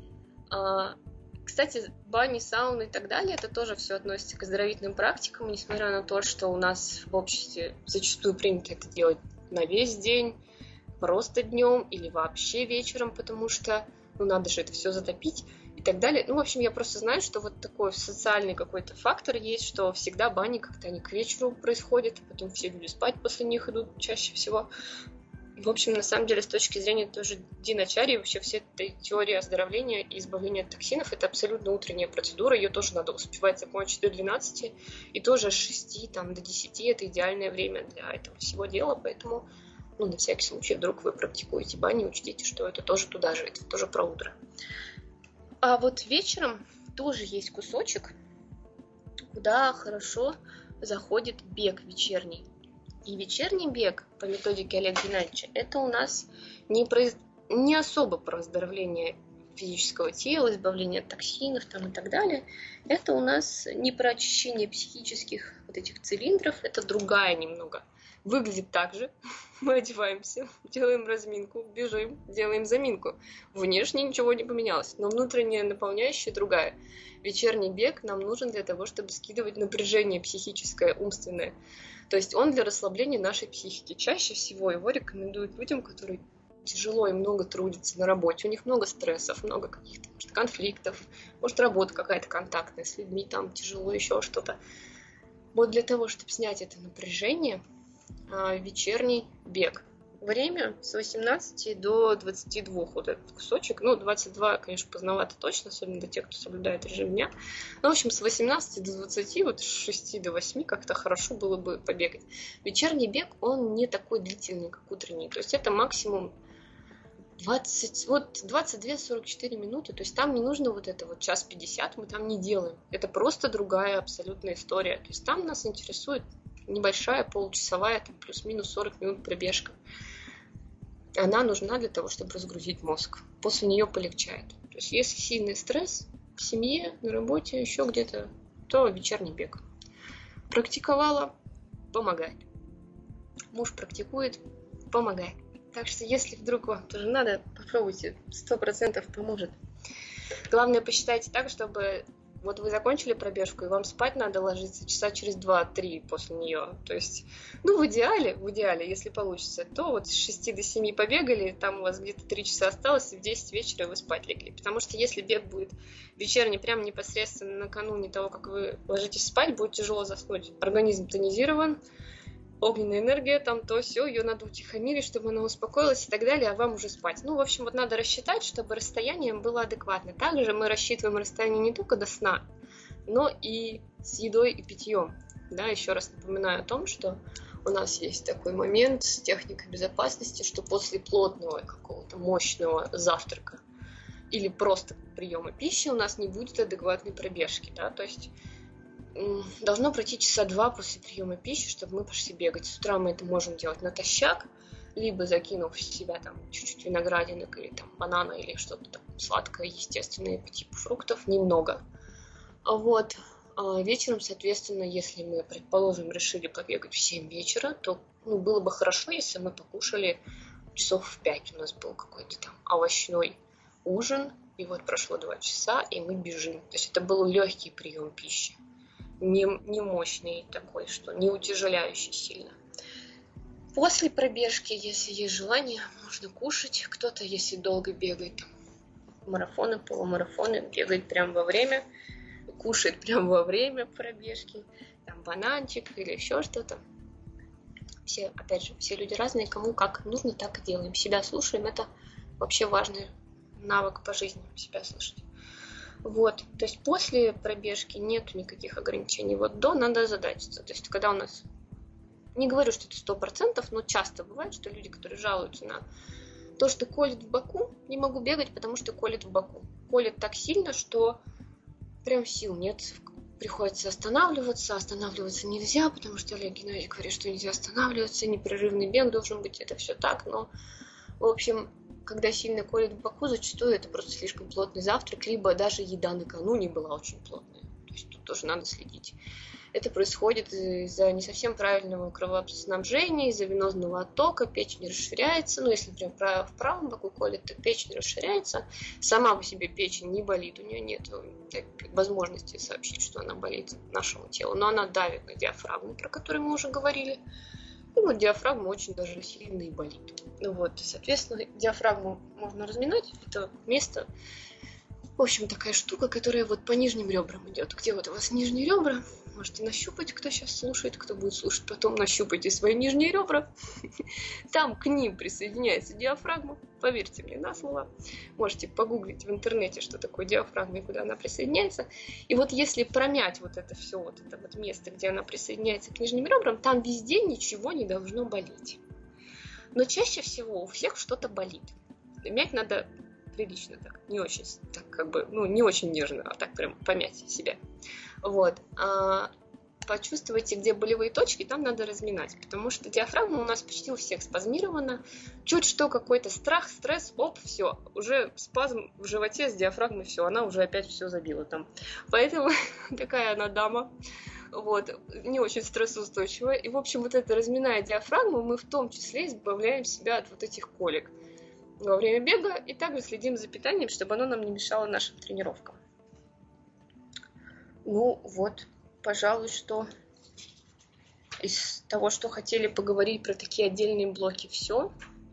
Кстати, бани, сауны и так далее, это тоже все относится к оздоровительным практикам, несмотря на то, что у нас в обществе зачастую принято это делать на весь день, просто днем или вообще вечером, потому что надо же это все затопить и так далее. Ну, в общем, я просто знаю, что вот такой социальный какой-то фактор есть, что всегда бани как-то они к вечеру происходят, потом все люди спать после них идут чаще всего. В общем, на самом деле, с точки зрения тоже диночарьи, вообще всей этой теории оздоровления и избавления от токсинов, это абсолютно утренняя процедура, ее тоже надо успевать закончить до 12, и тоже с 6 до 10 это идеальное время для этого всего дела, поэтому на всякий случай, вдруг вы практикуете бани, учтите, что это тоже туда же, это тоже про утро. А вот вечером тоже есть кусочек, куда хорошо заходит бег вечерний. И вечерний бег по методике Олега Геннадьевича, это у нас не особо про оздоровление физического тела, избавление от токсинов и так далее. Это у нас не про очищение психических вот этих цилиндров, это другая немного. Выглядит так же. Мы одеваемся, делаем разминку, бежим, делаем заминку. Внешне ничего не поменялось, но внутренняя наполняющая другая. Вечерний бег нам нужен для того, чтобы скидывать напряжение психическое, умственное. То есть он для расслабления нашей психики. Чаще всего его рекомендуют людям, которые тяжело и много трудятся на работе. У них много стрессов, много каких-то конфликтов. Может, работа какая-то контактная с людьми, там тяжело, еще что-то. Вот для того, чтобы снять это напряжение, вечерний бег. Время с 18 до 22 вот этот кусочек. 22, конечно, поздновато точно, особенно для тех, кто соблюдает режим дня. В общем, с 18 до 20, вот с 6 до 8 как-то хорошо было бы побегать. Вечерний бег, он не такой длительный, как утренний. То есть это максимум 22-44 минуты. То есть там не нужно час 50, мы там не делаем. Это просто другая абсолютная история. То есть там нас интересует небольшая, получасовая, плюс-минус 40 минут пробежка. Она нужна для того, чтобы разгрузить мозг. После нее полегчает. То есть если сильный стресс в семье, на работе, еще где-то, то вечерний бег. Практиковала — помогает. Муж практикует — помогает. Так что если вдруг вам тоже надо, попробуйте, 100% поможет. Главное, посчитайте так, чтобы вот вы закончили пробежку, и вам спать надо ложиться часа через 2-3 после нее. То есть, в идеале, если получится, то вот с 6 до 7 побегали, там у вас где-то 3 часа осталось, и в 10 вечера вы спать легли. Потому что если бег будет вечерний, прямо непосредственно накануне того, как вы ложитесь спать, будет тяжело заснуть. Организм тонизирован, огненная энергия, то все, ее надо утихомирить, чтобы она успокоилась и так далее, а вам уже спать. В общем, надо рассчитать, чтобы расстояние было адекватно. Также мы рассчитываем расстояние не только до сна, но и с едой и питьем. Еще раз напоминаю о том, что у нас есть такой момент с техникой безопасности, что после плотного какого-то мощного завтрака или просто приема пищи у нас не будет адекватной пробежки. То есть должно пройти часа 2 после приема пищи, чтобы мы пошли бегать. С утра мы это можем делать натощак, либо закинув в себя чуть-чуть виноградинок или банана или что-то сладкое, естественное по типу фруктов, немного. Вечером, соответственно, если мы, предположим, решили побегать в 7 вечера, то было бы хорошо, если мы покушали часов в 5. У нас был какой-то овощной ужин, и прошло 2 часа, и мы бежим. То есть это был легкий прием пищи. Не мощный такой, что не утяжеляющий сильно. После пробежки, если есть желание, можно кушать. Кто-то, если долго бегает, марафоны, полумарафоны, бегает прямо во время, кушает прямо во время пробежки, бананчик или еще что-то. Все, опять же, все люди разные, кому как нужно, так и делаем. Себя слушаем, это вообще важный навык по жизни себя слышать. Вот, то есть после пробежки нет никаких ограничений. Вот до надо озадачиться. То есть когда у нас, не говорю, что это 100%, но часто бывает, что люди, которые жалуются на то, что колет в боку, не могу бегать, потому что колет в боку. Колет так сильно, что прям сил нет. Приходится останавливаться. Останавливаться нельзя, потому что Олег Геннадьевич говорит, что нельзя останавливаться, непрерывный бег должен быть, это все так, но, в общем, когда сильно колет в боку, зачастую это просто слишком плотный завтрак, либо даже еда накануне была очень плотная. То есть тут тоже надо следить. Это происходит из-за не совсем правильного кровоснабжения, из-за венозного оттока, печень расширяется. Ну, если, например, в правом боку колет, то печень расширяется. Сама по себе печень не болит, у нее нет возможности сообщить, что она болит нашему телу. Но она давит на диафрагму, про которую мы уже говорили. И вот диафрагма очень даже сильно и болит. Ну вот, соответственно, диафрагму можно разминать. Это место, в общем, такая штука, которая вот по нижним ребрам идет. Где вот у вас нижние ребра? Можете нащупать, кто сейчас слушает, кто будет слушать, потом нащупайте свои нижние ребра. Там к ним присоединяется диафрагма. Поверьте мне на слово. Можете погуглить в интернете, что такое диафрагма и куда она присоединяется. И вот если промять вот это все, вот это вот место, где она присоединяется к нижним ребрам, там везде ничего не должно болеть. Но чаще всего у всех что-то болит. Мять надо прилично так, не очень, так как бы, ну, не очень нежно, а так прям помять себя. Вот. Почувствуйте, где болевые точки, там надо разминать, потому что диафрагма у нас почти у всех спазмирована. Чуть что, какой-то страх, стресс, оп, все, уже спазм в животе с диафрагмой, все, она уже опять все забила там. Поэтому такая она дама. Вот, не очень стрессоустойчивая. И, в общем, вот это разминая диафрагму, мы в том числе избавляем себя от вот этих колик во время бега и также следим за питанием, чтобы оно нам не мешало нашим тренировкам. Ну вот, пожалуй, что из того, что хотели поговорить про такие отдельные блоки, все.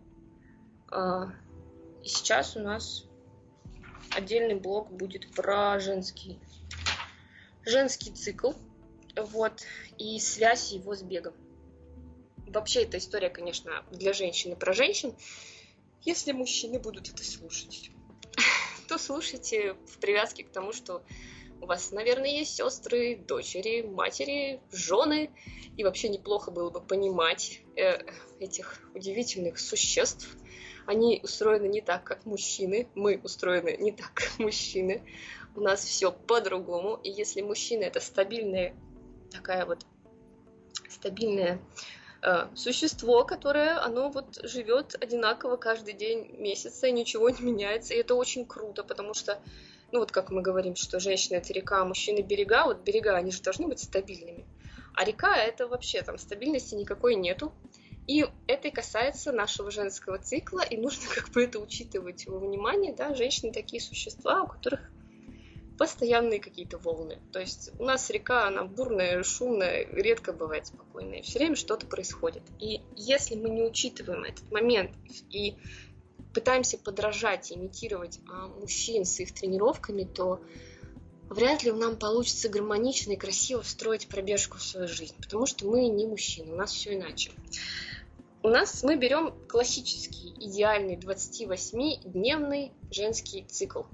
И сейчас у нас отдельный блок будет про женский цикл, вот, и связь его с бегом. Вообще эта история, конечно, для женщин и про женщин. Если мужчины будут это слушать, то слушайте в привязке к тому, что у вас, наверное, есть сестры, дочери, матери, жены, и вообще неплохо было бы понимать этих удивительных существ. Они устроены не так, как мужчины, мы устроены не так, как мужчины. У нас все по-другому, и если мужчина — это стабильное существо, которое оно вот живет одинаково каждый день месяца, и ничего не меняется. И это очень круто, потому что, ну вот как мы говорим, что женщина — это река, а мужчины — берега. Вот берега, они же должны быть стабильными. А река — это вообще там стабильности никакой нету. И это и касается нашего женского цикла, и нужно как бы это учитывать во внимание, да, женщины такие существа, у которых постоянные какие-то волны. То есть у нас река, она бурная, шумная, редко бывает спокойная. Все время что-то происходит. И если мы не учитываем этот момент и пытаемся подражать и имитировать мужчин с их тренировками, то вряд ли нам получится гармонично и красиво встроить пробежку в свою жизнь. Потому что мы не мужчины, у нас все иначе. Мы берем классический, идеальный 28-дневный женский цикл.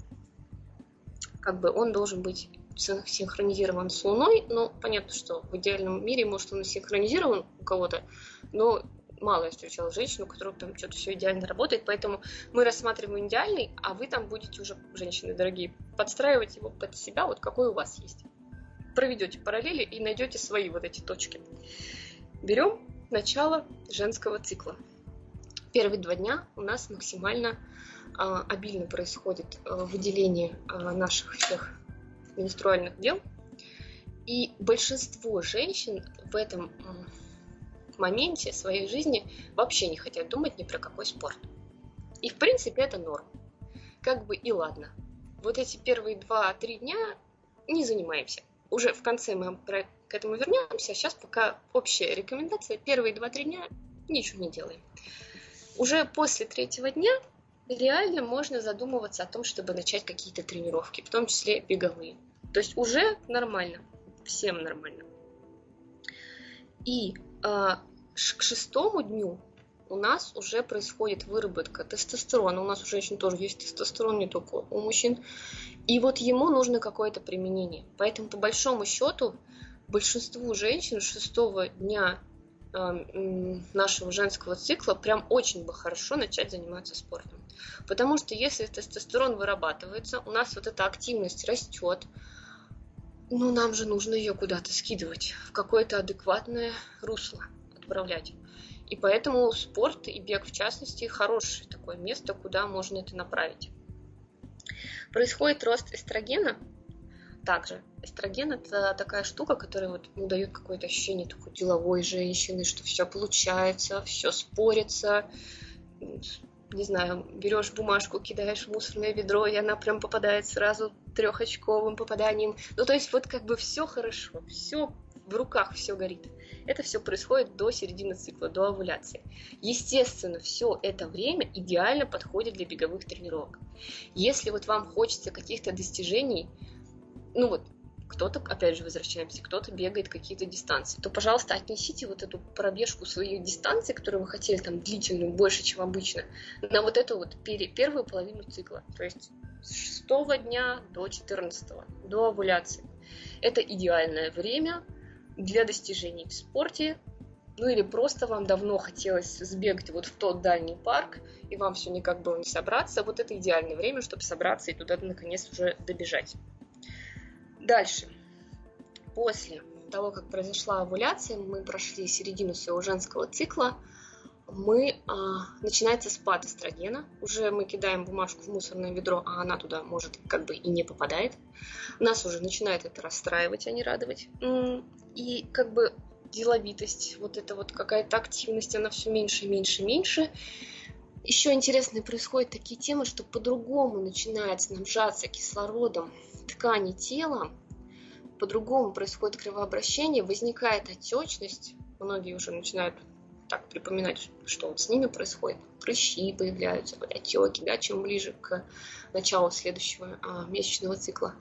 Как бы он должен быть синхронизирован с Луной, но понятно, что в идеальном мире, может, он и синхронизирован у кого-то, но мало я встречала женщину, у которой там что-то все идеально работает, поэтому мы рассматриваем идеальный, а вы там будете уже, женщины дорогие, подстраивать его под себя, вот какой у вас есть. Проведете параллели и найдете свои вот эти точки. Берем начало женского цикла. Первые 2 дня у нас максимально обильно происходит выделение наших всех менструальных дел. И большинство женщин в этом моменте своей жизни вообще не хотят думать ни про какой спорт. И в принципе это норм. Как бы и ладно. Вот эти первые 2-3 дня не занимаемся. Уже в конце мы к этому вернемся. Сейчас пока общая рекомендация. Первые 2-3 дня ничего не делаем. Уже после 3-го дня реально можно задумываться о том, чтобы начать какие-то тренировки, в том числе беговые. То есть уже нормально, всем нормально. И к 6-му дню у нас уже происходит выработка тестостерона. У нас у женщин тоже есть тестостерон, не только у мужчин. И вот ему нужно какое-то применение. Поэтому, по большому счету, большинству женщин 6-го дня нашего женского цикла прям очень бы хорошо начать заниматься спортом. Потому что если тестостерон вырабатывается, у нас вот эта активность растет, ну нам же нужно ее куда-то скидывать, в какое-то адекватное русло отправлять. И поэтому спорт и бег, в частности, хорошее такое место, куда можно это направить. Происходит рост эстрогена. Также эстроген – это такая штука, которая вот, дает какое-то ощущение такой деловой женщины, что все получается, все спорится. Не знаю, берешь бумажку, кидаешь в мусорное ведро, и она прям попадает сразу 3-очковым попаданием. Ну, то есть вот как бы все хорошо, все в руках, все горит. Это все происходит до середины цикла, до овуляции. Естественно, все это время идеально подходит для беговых тренировок. Если вот вам хочется каких-то достижений, ну вот, кто-то, опять же, возвращаемся, кто-то бегает какие-то дистанции, то, пожалуйста, отнесите вот эту пробежку своей дистанции, которую вы хотели, там, длительную, больше, чем обычно, на вот эту вот первую половину цикла, то есть с 6-го дня до 14-го, до овуляции. Это идеальное время для достижений в спорте, ну или просто вам давно хотелось сбегать вот в тот дальний парк, и вам все никак было не собраться, вот это идеальное время, чтобы собраться и туда наконец уже добежать. Дальше. После того, как произошла овуляция, мы прошли середину своего женского цикла, начинается спад эстрогена. Уже мы кидаем бумажку в мусорное ведро, а она туда, может, как бы и не попадает. Нас уже начинает это расстраивать, а не радовать. И как бы деловитость, вот эта вот какая-то активность, она все меньше и меньше и меньше. Еще интересно происходят такие темы, что по-другому начинает снабжаться кислородом ткани тела, по-другому происходит кровообращение, возникает отечность, многие уже начинают так припоминать, что вот с ними происходит, прыщи появляются, отеки, да, чем ближе к началу следующего месячного цикла.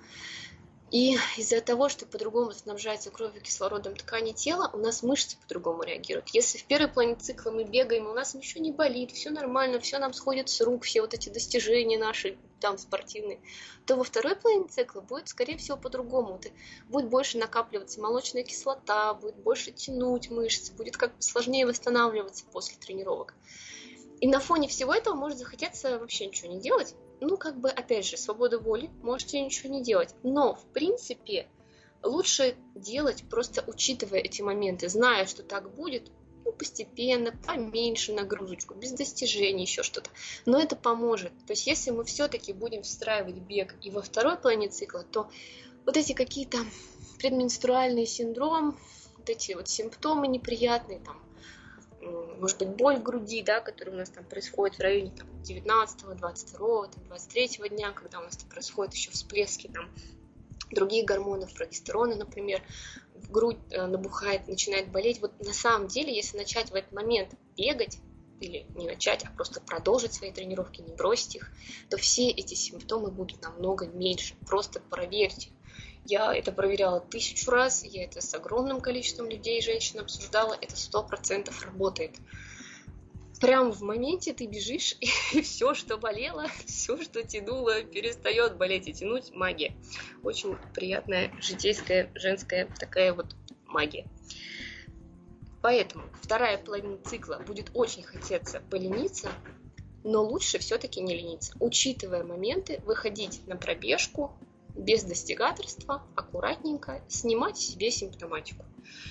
И из-за того, что по-другому снабжается кровью кислородом ткани тела, у нас мышцы по-другому реагируют. Если в первой половине цикла мы бегаем, у нас ничего не болит, все нормально, все нам сходит с рук, все вот эти достижения наши там спортивные, то во второй половине цикла будет, скорее всего, по-другому. Будет больше накапливаться молочная кислота, будет больше тянуть мышцы, будет как-то сложнее восстанавливаться после тренировок. И на фоне всего этого может захотеться вообще ничего не делать. Ну, как бы, опять же, свобода воли, можете ничего не делать. Но, в принципе, лучше делать, просто учитывая эти моменты, зная, что так будет, постепенно, поменьше нагрузочку, без достижений, еще что-то. Но это поможет. То есть, если мы все-таки будем встраивать бег и во второй половине цикла, то вот эти какие-то предменструальный синдром, вот эти вот симптомы неприятные, там, может быть, боль в груди, да, которая у нас там происходит в районе 19, 22, 23 дня, когда у нас там происходят еще всплески там, других гормонов, прогестерона, например, в грудь набухает, начинает болеть. Вот на самом деле, если начать в этот момент бегать, или не начать, а просто продолжить свои тренировки, не бросить их, то все эти симптомы будут намного меньше. Просто проверьте. Я это проверяла 1000 раз, я это с огромным количеством людей и женщин обсуждала, это 100% работает. Прямо в моменте ты бежишь, и все, что болело, все, что тянуло, перестает болеть и тянуть. Магия. Очень приятная, житейская, женская такая вот магия. Поэтому вторая половина цикла будет очень хотеться полениться, но лучше все-таки не лениться. Учитывая моменты, выходить на пробежку без достигаторства, аккуратненько, снимать себе симптоматику.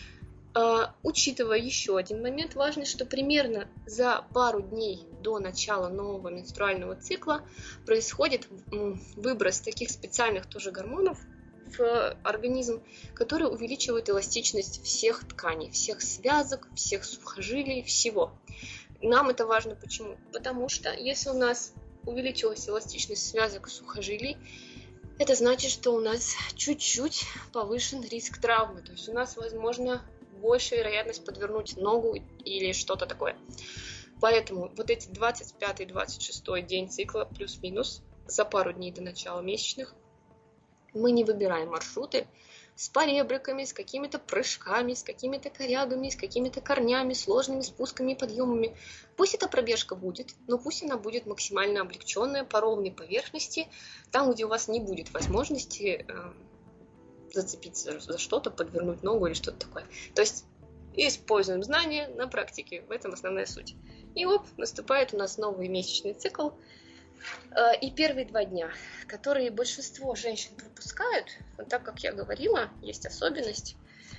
Учитывая еще один момент важный, что примерно за пару дней до начала нового менструального цикла происходит выброс таких специальных тоже гормонов в организм, которые увеличивают эластичность всех тканей, всех связок, всех сухожилий, всего. Нам это важно почему? Потому что если у нас увеличилась эластичность связок и сухожилий, это значит, что у нас чуть-чуть повышен риск травмы. То есть у нас, возможно, большая вероятность подвернуть ногу или что-то такое. Поэтому вот эти 25-26 день цикла плюс-минус за пару дней до начала месячных мы не выбираем маршруты, с поребриками, с какими-то прыжками, с какими-то корягами, с какими-то корнями, сложными спусками и подъемами. Пусть эта пробежка будет, но пусть она будет максимально облегченная, по ровной поверхности, там, где у вас не будет возможности зацепиться за что-то, подвернуть ногу или что-то такое. То есть используем знания на практике, в этом основная суть. И наступает у нас новый месячный цикл. И первые 2 дня, которые большинство женщин пропускают, так как я говорила, есть особенность,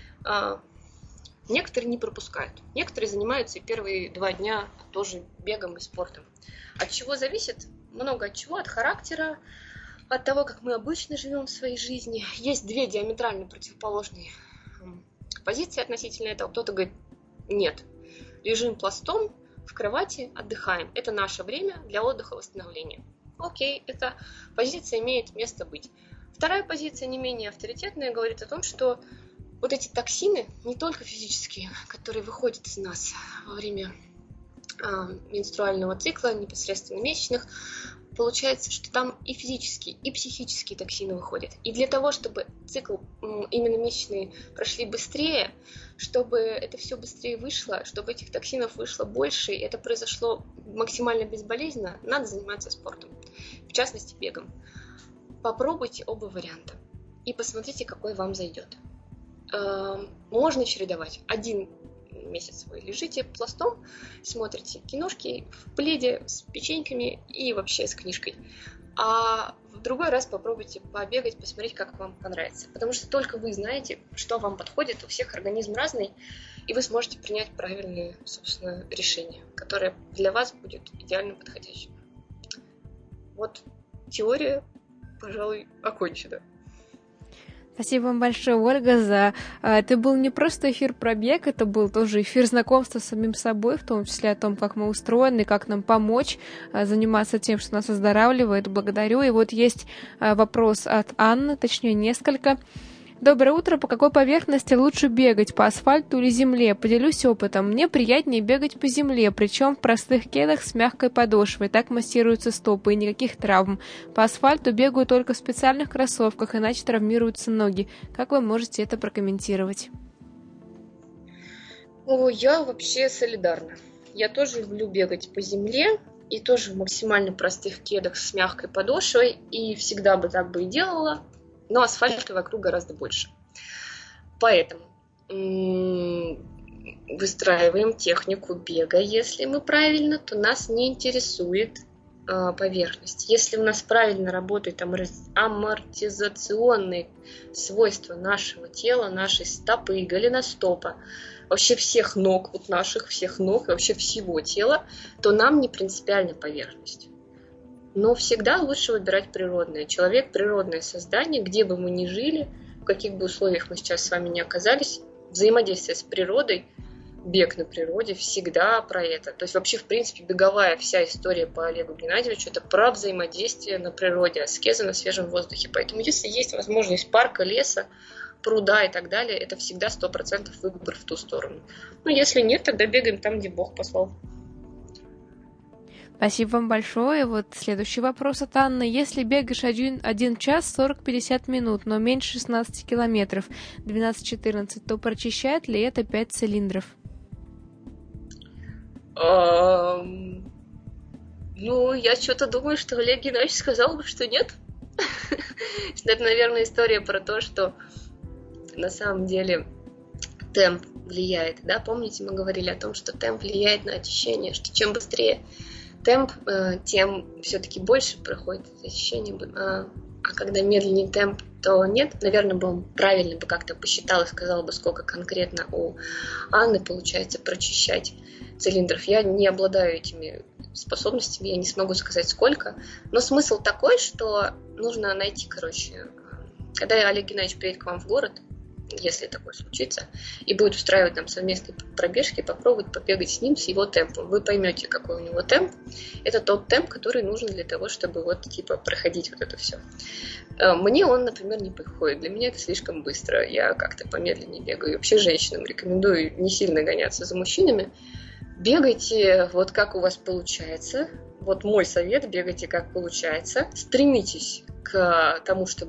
некоторые не пропускают. Некоторые занимаются и первые 2 дня тоже бегом и спортом. От чего зависит? Много от чего. От характера, от того, как мы обычно живем в своей жизни. Есть 2 диаметрально противоположные позиции относительно этого. Кто-то говорит, нет, лежим пластом в кровати, отдыхаем. Это наше время для отдыха, восстановления. Окей, эта позиция имеет место быть. Вторая позиция, не менее авторитетная, говорит о том, что вот эти токсины, не только физические, которые выходят из нас во время менструального цикла, непосредственно месячных, получается, что там и физические, и психические токсины выходят. И для того, чтобы цикл именно месячные прошли быстрее, чтобы это все быстрее вышло, чтобы этих токсинов вышло больше, и это произошло максимально безболезненно, надо заниматься спортом, в частности бегом. Попробуйте оба варианта и посмотрите, какой вам зайдет. Можно чередовать. 1 месяц вы лежите пластом, смотрите киношки в пледе с печеньками и вообще с книжкой. А в другой раз попробуйте побегать, посмотреть, как вам понравится. Потому что только вы знаете, что вам подходит, у всех организм разный, и вы сможете принять правильное, собственно, решение, которое для вас будет идеально подходящим. Вот теория, пожалуй, окончена. Спасибо вам большое, Ольга, за... Это был не просто эфир про бег, это был тоже эфир знакомства с самим собой, в том числе о том, как мы устроены, как нам помочь заниматься тем, что нас оздоравливает. Благодарю. И вот есть вопрос от Анны, точнее несколько. Доброе утро. По какой поверхности лучше бегать, по асфальту или земле? Поделюсь опытом. Мне приятнее бегать по земле, причем в простых кедах с мягкой подошвой. Так массируются стопы и никаких травм. По асфальту бегаю только в специальных кроссовках, иначе травмируются ноги. Как вы можете это прокомментировать? Я вообще солидарна. Я тоже люблю бегать по земле и тоже в максимально простых кедах с мягкой подошвой. И всегда бы так бы и делала. Но асфальта вокруг гораздо больше. Поэтому выстраиваем технику бега. Если мы правильно, то нас не интересует поверхность. Если у нас правильно работают амортизационные свойства нашего тела, нашей стопы, голеностопа, вообще всех ног, вот наших всех ног, вообще всего тела, то нам не принципиальна поверхность. Но всегда лучше выбирать природное. Человек – природное создание, где бы мы ни жили, в каких бы условиях мы сейчас с вами ни оказались, взаимодействие с природой, бег на природе всегда про это. То есть вообще, в принципе, беговая вся история по Олегу Геннадьевичу – это про взаимодействие на природе, аскеза на свежем воздухе. Поэтому если есть возможность парка, леса, пруда и так далее, это всегда 100% выбор в ту сторону. Но если нет, тогда бегаем там, где Бог послал. Спасибо вам большое. Вот следующий вопрос от Анны. Если бегаешь 1 час 40-50 минут, но меньше 16 километров, 12-14, то прочищает ли это 5 цилиндров? Я что-то думаю, что Олег Геннадьевич сказал бы, что нет. Это, наверное, история про то, что на самом деле темп влияет. Да? Помните, мы говорили о том, что темп влияет на очищение, что чем быстрее темп, тем все-таки больше проходит очищение. А когда медленнее темп, то нет. Наверное, бы он правильно бы как-то посчитал и сказал бы, сколько конкретно у Анны получается прочищать цилиндров. Я не обладаю этими способностями, я не смогу сказать сколько. Но смысл такой, что нужно найти, когда Олег Геннадьевич приедет к вам в город, если такое случится, и будет устраивать нам совместные пробежки, попробовать побегать с ним, с его темпом. Вы поймете, какой у него темп. Это тот темп, который нужен для того, чтобы проходить вот это все. Мне он, например, не подходит. Для меня это слишком быстро. Я как-то помедленнее бегаю. И вообще женщинам рекомендую не сильно гоняться за мужчинами. Бегайте вот как у вас получается. Вот мой совет: бегайте как получается. Стремитесь к тому, чтобы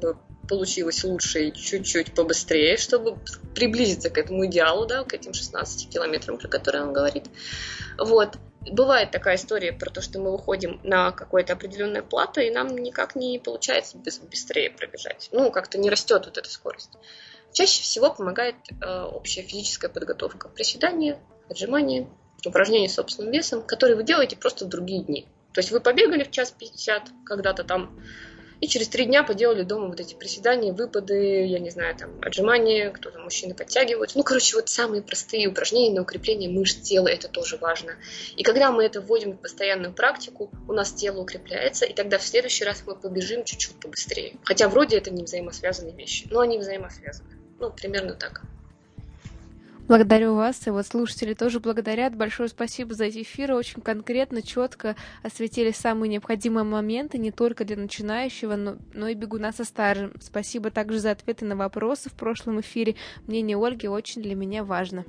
получилось лучше и чуть-чуть побыстрее, чтобы приблизиться к этому идеалу, да, к этим 16 километрам, про которые он говорит. Вот. Бывает такая история про то, что мы выходим на какое-то определенное плато, и нам никак не получается быстрее пробежать. Ну, как-то не растет вот эта скорость. Чаще всего помогает общая физическая подготовка. Приседания, отжимания, упражнения с собственным весом, которые вы делаете просто в другие дни. То есть вы побегали в 1:50 когда-то там, и через 3 дня поделали дома вот эти приседания, выпады, я не знаю, там, отжимания, кто-то, мужчины подтягиваются. Ну, короче, вот самые простые упражнения на укрепление мышц тела, это тоже важно. И когда мы это вводим в постоянную практику, у нас тело укрепляется, и тогда в следующий раз мы побежим чуть-чуть побыстрее. Хотя вроде это не взаимосвязанные вещи, но они взаимосвязаны. Ну, примерно так. Благодарю вас, и вот слушатели тоже благодарят. Большое спасибо за эти эфиры. Очень конкретно, четко осветили самые необходимые моменты не только для начинающего, но и бегуна со стажем. Спасибо также за ответы на вопросы в прошлом эфире. Мнение Ольги очень для меня важно.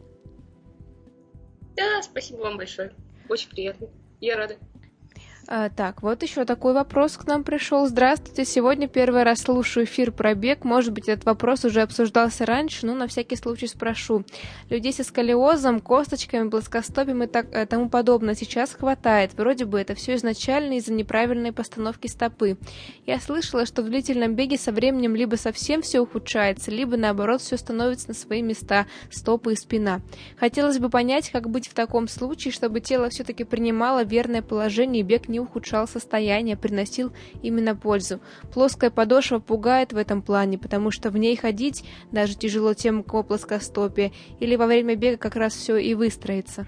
Да, спасибо вам большое. Очень приятно. Я рада. Так, вот еще такой вопрос к нам пришел. Здравствуйте, сегодня первый раз слушаю эфир про бег. Может быть, этот вопрос уже обсуждался раньше, но на всякий случай спрошу. Людей со сколиозом, косточками, плоскостопием и тому подобное сейчас хватает. Вроде бы это все изначально из-за неправильной постановки стопы. Я слышала, что в длительном беге со временем либо совсем все ухудшается, либо наоборот все становится на свои места, стопы и спина. Хотелось бы понять, как быть в таком случае, чтобы тело все-таки принимало верное положение и бег не ухудшал состояние, приносил именно пользу. Плоская подошва пугает в этом плане, потому что в ней ходить даже тяжело тем, у кого плоскостопие, или во время бега как раз все и выстроится.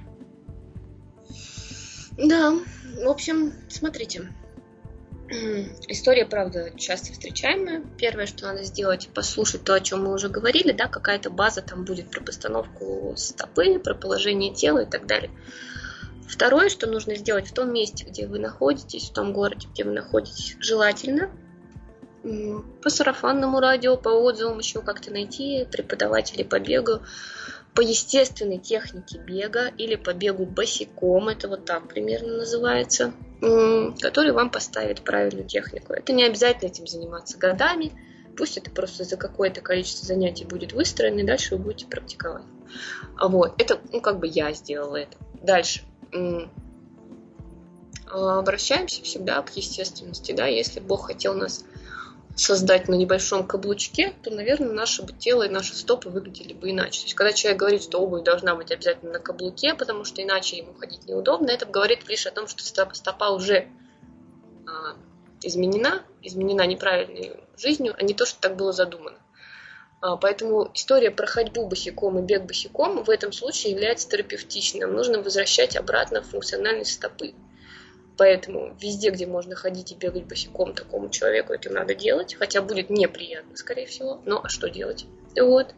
Да, в общем, смотрите. История, правда, часто встречаемая. Первое, что надо сделать, послушать то, о чем мы уже говорили, да, какая-то база там будет про постановку стопы, про положение тела и так далее. Второе, что нужно сделать в том месте, где вы находитесь, в том городе, где вы находитесь, желательно по сарафанному радио, по отзывам еще как-то найти преподавателей по бегу, по естественной технике бега или по бегу босиком, это вот так примерно называется, который вам поставит правильную технику. Это не обязательно этим заниматься годами, пусть это просто за какое-то количество занятий будет выстроено, и дальше вы будете практиковать. Вот, это, как бы я сделала это. Дальше. Обращаемся всегда к естественности, да, если Бог хотел нас создать на небольшом каблучке, то, наверное, наше бы тело и наши стопы выглядели бы иначе. То есть, когда человек говорит, что обувь должна быть обязательно на каблуке, потому что иначе ему ходить неудобно, это говорит лишь о том, что стопа уже изменена неправильной жизнью, а не то, что так было задумано. Поэтому история про ходьбу босиком и бег босиком в этом случае является терапевтичной. Нам нужно возвращать обратно функциональность стопы. Поэтому везде, где можно ходить и бегать босиком, такому человеку это надо делать. Хотя будет неприятно, скорее всего. Но а что делать? Вот.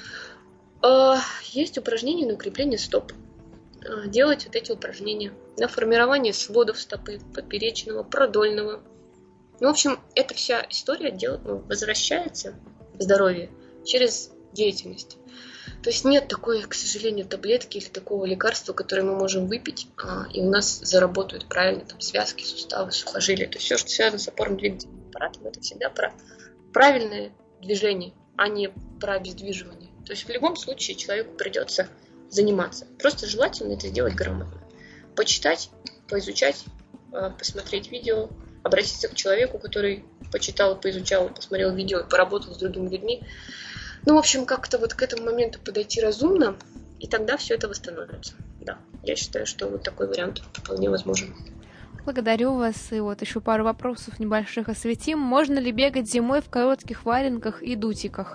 Есть упражнения на укрепление стоп. Делать вот эти упражнения на формирование сводов стопы, поперечного, продольного. В общем, эта вся история возвращается в здоровье через деятельность. То есть нет такой, к сожалению, таблетки или такого лекарства, которое мы можем выпить, и у нас заработают правильно там, связки, суставы, сухожилия. То есть все, что связано с опорно-двигательным аппаратом, это всегда про правильное движение, а не про обездвиживание. То есть в любом случае человеку придется заниматься. Просто желательно это сделать грамотно. Почитать, поизучать, посмотреть видео, обратиться к человеку, который почитал, поизучал, посмотрел видео и поработал с другими людьми. Ну, в общем, как-то вот к этому моменту подойти разумно, и тогда все это восстановится. Да, я считаю, что вот такой вариант вполне возможен. Благодарю вас. И вот еще пару вопросов небольших осветим. Можно ли бегать зимой в коротких валенках и дутиках?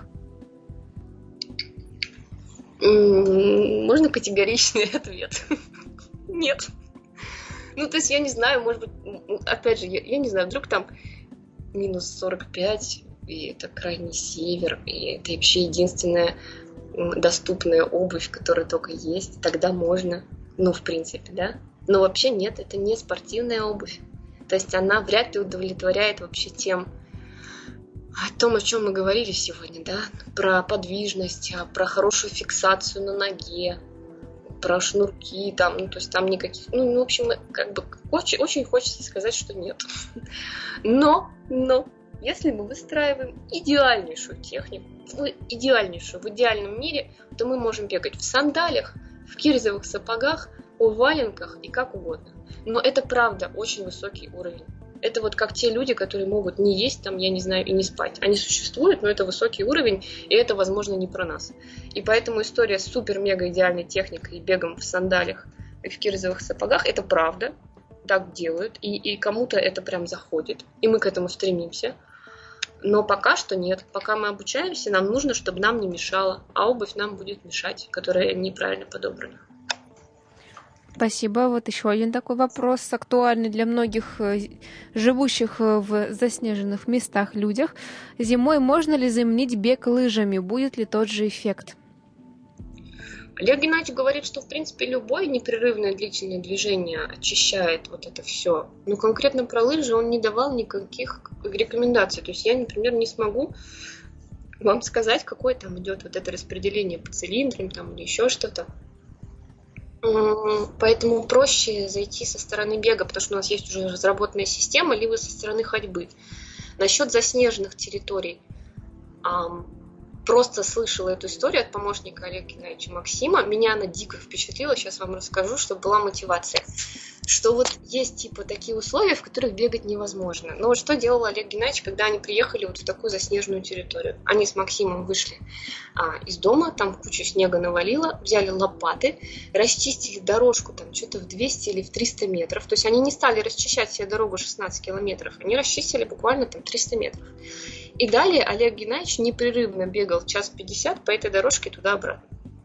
Можно категоричный ответ? Нет. Ну, то есть, я не знаю, может быть, опять же, я не знаю, вдруг там минус 45, и это крайний север, и это вообще единственная доступная обувь, которая только есть, тогда можно, ну, в принципе, да. Но вообще нет, это не спортивная обувь. То есть она вряд ли удовлетворяет вообще тем, о том, о чем мы говорили сегодня, да, про подвижность, про хорошую фиксацию на ноге, про шнурки, там, ну, то есть там никаких, ну, в общем, как бы очень, очень хочется сказать, что нет. Но Если мы выстраиваем идеальнейшую технику, в идеальном мире, то мы можем бегать в сандалях, в кирзовых сапогах, в валенках и как угодно. Но это правда очень высокий уровень. Это вот как те люди, которые могут не есть, там, я не знаю, и не спать. Они существуют, но это высокий уровень, и это, возможно, не про нас. И поэтому история с супер-мега-идеальной техникой и бегом в сандалях и в кирзовых сапогах – это правда. Так делают, и кому-то это прям заходит, и мы к этому стремимся. Но пока что нет. Пока мы обучаемся, нам нужно, чтобы нам не мешало, а обувь нам будет мешать, которая неправильно подобрана. Спасибо. Вот еще один такой вопрос, актуальный для многих живущих в заснеженных местах людях. Зимой можно ли заменить бег лыжами? Будет ли тот же эффект? Олег Геннадьевич говорит, что, в принципе, любое непрерывное длительное движение очищает вот это все. Но конкретно про лыжи он не давал никаких рекомендаций. То есть я, например, не смогу вам сказать, какое там идет вот это распределение по цилиндрам там, или еще что-то. Поэтому проще зайти со стороны бега, потому что у нас есть уже разработанная система, либо со стороны ходьбы. Насчет заснеженных территорий. Просто слышала эту историю от помощника Олега Геннадьевича Максима. Меня она дико впечатлила. Сейчас вам расскажу, чтобы была мотивация. Что вот есть типа такие условия, в которых бегать невозможно. Но вот что делал Олег Геннадьевич, когда они приехали вот в такую заснеженную территорию? Они с Максимом вышли из дома, там кучу снега навалило, взяли лопаты, расчистили дорожку там что-то в 200 или в 300 метров. То есть они не стали расчищать себе дорогу 16 километров, они расчистили буквально там 300 метров. И далее Олег Геннадьевич непрерывно бегал 1:50 по этой дорожке туда-обратно.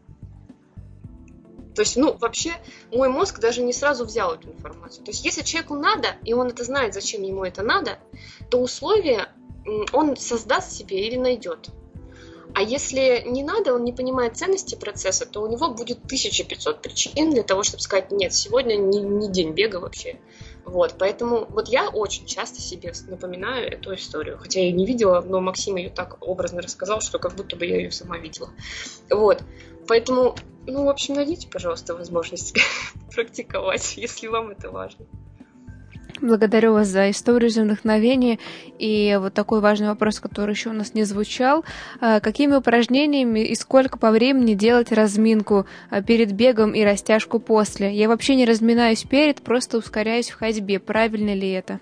То есть, вообще, мой мозг даже не сразу взял эту информацию. То есть, если человеку надо, и он это знает, зачем ему это надо, то условия он создаст себе или найдет. А если не надо, он не понимает ценности процесса, то у него будет 1500 причин для того, чтобы сказать, нет, сегодня не день бега вообще. Вот, поэтому вот я очень часто себе напоминаю эту историю. Хотя я ее не видела, но Максим ее так образно рассказал, что как будто бы я ее сама видела. Вот, поэтому, в общем, найдите, пожалуйста, возможность практиковать, если вам это важно. Благодарю вас за историю, за вдохновение. И вот такой важный вопрос, который еще у нас не звучал. Какими упражнениями и сколько по времени делать разминку перед бегом и растяжку после? Я вообще не разминаюсь перед, просто ускоряюсь в ходьбе. Правильно ли это?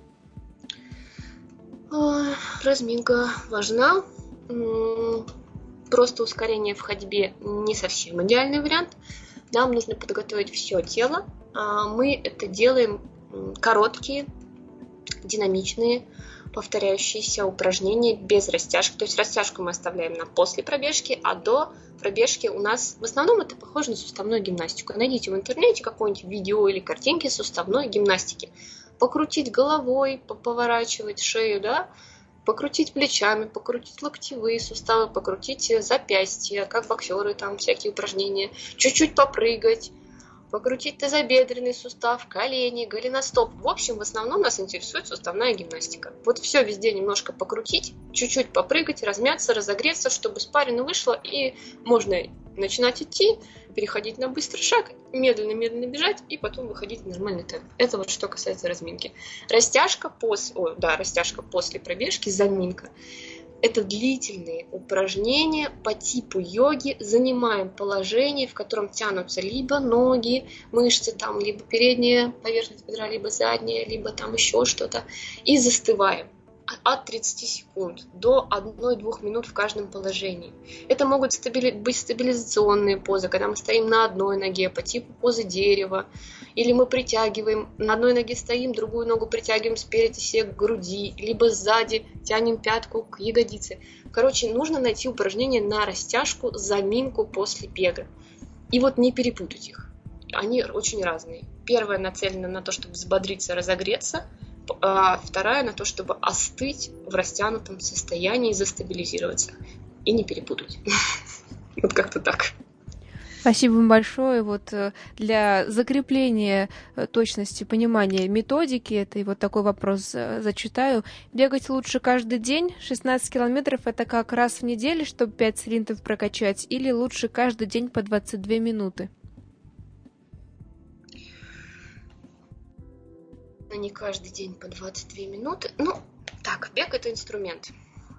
Разминка важна. Просто ускорение в ходьбе не совсем идеальный вариант. Нам нужно подготовить все тело. Мы это делаем короткие, динамичные, повторяющиеся упражнения без растяжки. То есть растяжку мы оставляем на после пробежки, а до пробежки у нас в основном это похоже на суставную гимнастику. Найдите в интернете какое-нибудь видео или картинки суставной гимнастики. Покрутить головой, поворачивать шею, да, покрутить плечами, покрутить локтевые суставы, покрутить запястья, как боксеры, там всякие упражнения, чуть-чуть попрыгать, покрутить тазобедренный сустав, колени, голеностоп. В общем, в основном нас интересует суставная гимнастика. Вот все везде немножко покрутить, чуть-чуть попрыгать, размяться, разогреться, чтобы спарринг вышло, и можно начинать идти, переходить на быстрый шаг, медленно-медленно бежать, и потом выходить в нормальный темп. Это вот что касается разминки. Растяжка после пробежки, заминка. Это длительные упражнения по типу йоги. Занимаем положение, в котором тянутся либо ноги, мышцы, там, либо передняя поверхность бедра, либо задняя, либо там еще что-то. И застываем от 30 секунд до 1-2 минут в каждом положении. Это могут быть стабилизационные позы, когда мы стоим на одной ноге по типу позы дерева, или мы притягиваем, на одной ноге стоим, другую ногу притягиваем спереди себе к груди, либо сзади тянем пятку к ягодице. Короче, нужно найти упражнения на растяжку, заминку после бега. И вот не перепутать их. Они очень разные. Первая нацелена на то, чтобы взбодриться, разогреться, а вторая на то, чтобы остыть в растянутом состоянии и застабилизироваться. И не перепутать. Вот как-то так. Спасибо вам большое. Вот для закрепления точности понимания методики, это и вот такой вопрос зачитаю. Бегать лучше каждый день? 16 километров это как раз в неделю, чтобы 5 цилиндров прокачать? Или лучше каждый день по 22 минуты? Не каждый день по 22 минуты. Так, бег — это инструмент.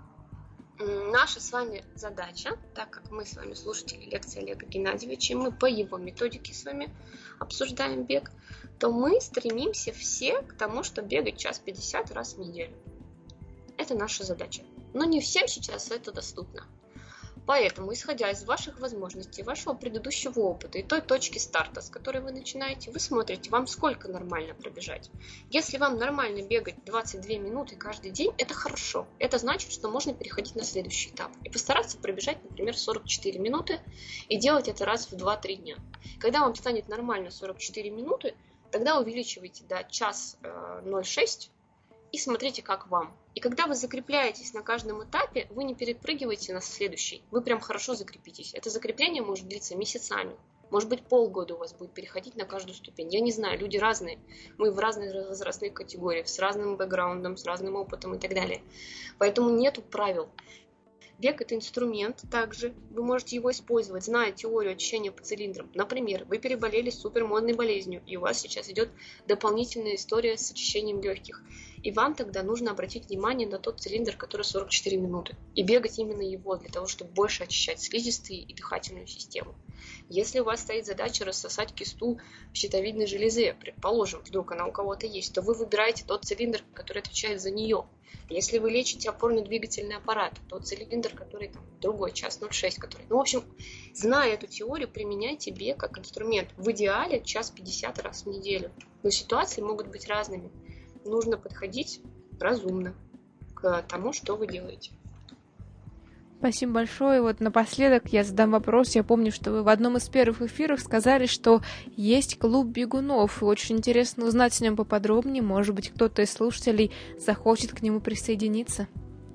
Наша с вами задача, так как мы с вами слушатели лекции Олега Геннадьевича, и мы по его методике с вами обсуждаем бег, то мы стремимся все к тому, чтобы бегать 1:50 раз в неделю. Это наша задача. Но не всем сейчас это доступно. Поэтому, исходя из ваших возможностей, вашего предыдущего опыта и той точки старта, с которой вы начинаете, вы смотрите, вам сколько нормально пробежать. Если вам нормально бегать 22 минуты каждый день, это хорошо. Это значит, что можно переходить на следующий этап и постараться пробежать, например, 44 минуты и делать это раз в 2-3 дня. Когда вам станет нормально 44 минуты, тогда увеличивайте до 1:06 и смотрите, как вам. И когда вы закрепляетесь на каждом этапе, вы не перепрыгиваете на следующий. Вы прям хорошо закрепитесь. Это закрепление может длиться месяцами. Может быть, полгода у вас будет переходить на каждую ступень. Я не знаю, люди разные. Мы в разных возрастных категориях, с разным бэкграундом, с разным опытом и так далее. Поэтому нету правил. Бег – это инструмент также. Вы можете его использовать, зная теорию очищения по цилиндрам. Например, вы переболели супермодной болезнью, и у вас сейчас идет дополнительная история с очищением легких. И вам тогда нужно обратить внимание на тот цилиндр, который 44 минуты. И бегать именно его, для того, чтобы больше очищать слизистые и дыхательную систему. Если у вас стоит задача рассосать кисту щитовидной железы, предположим, вдруг она у кого-то есть, то вы выбираете тот цилиндр, который отвечает за нее. Если вы лечите опорно-двигательный аппарат, то цилиндр, который там другой, 1:06, который... Ну, в общем, зная эту теорию, применяйте бег как инструмент. В идеале 1:50 раз в неделю. Но ситуации могут быть разными. Нужно подходить разумно к тому, что вы делаете. Спасибо большое. Вот напоследок я задам вопрос. Я помню, что вы в одном из первых эфиров сказали, что есть клуб бегунов. И очень интересно узнать о нем поподробнее. Может быть, кто-то из слушателей захочет к нему присоединиться.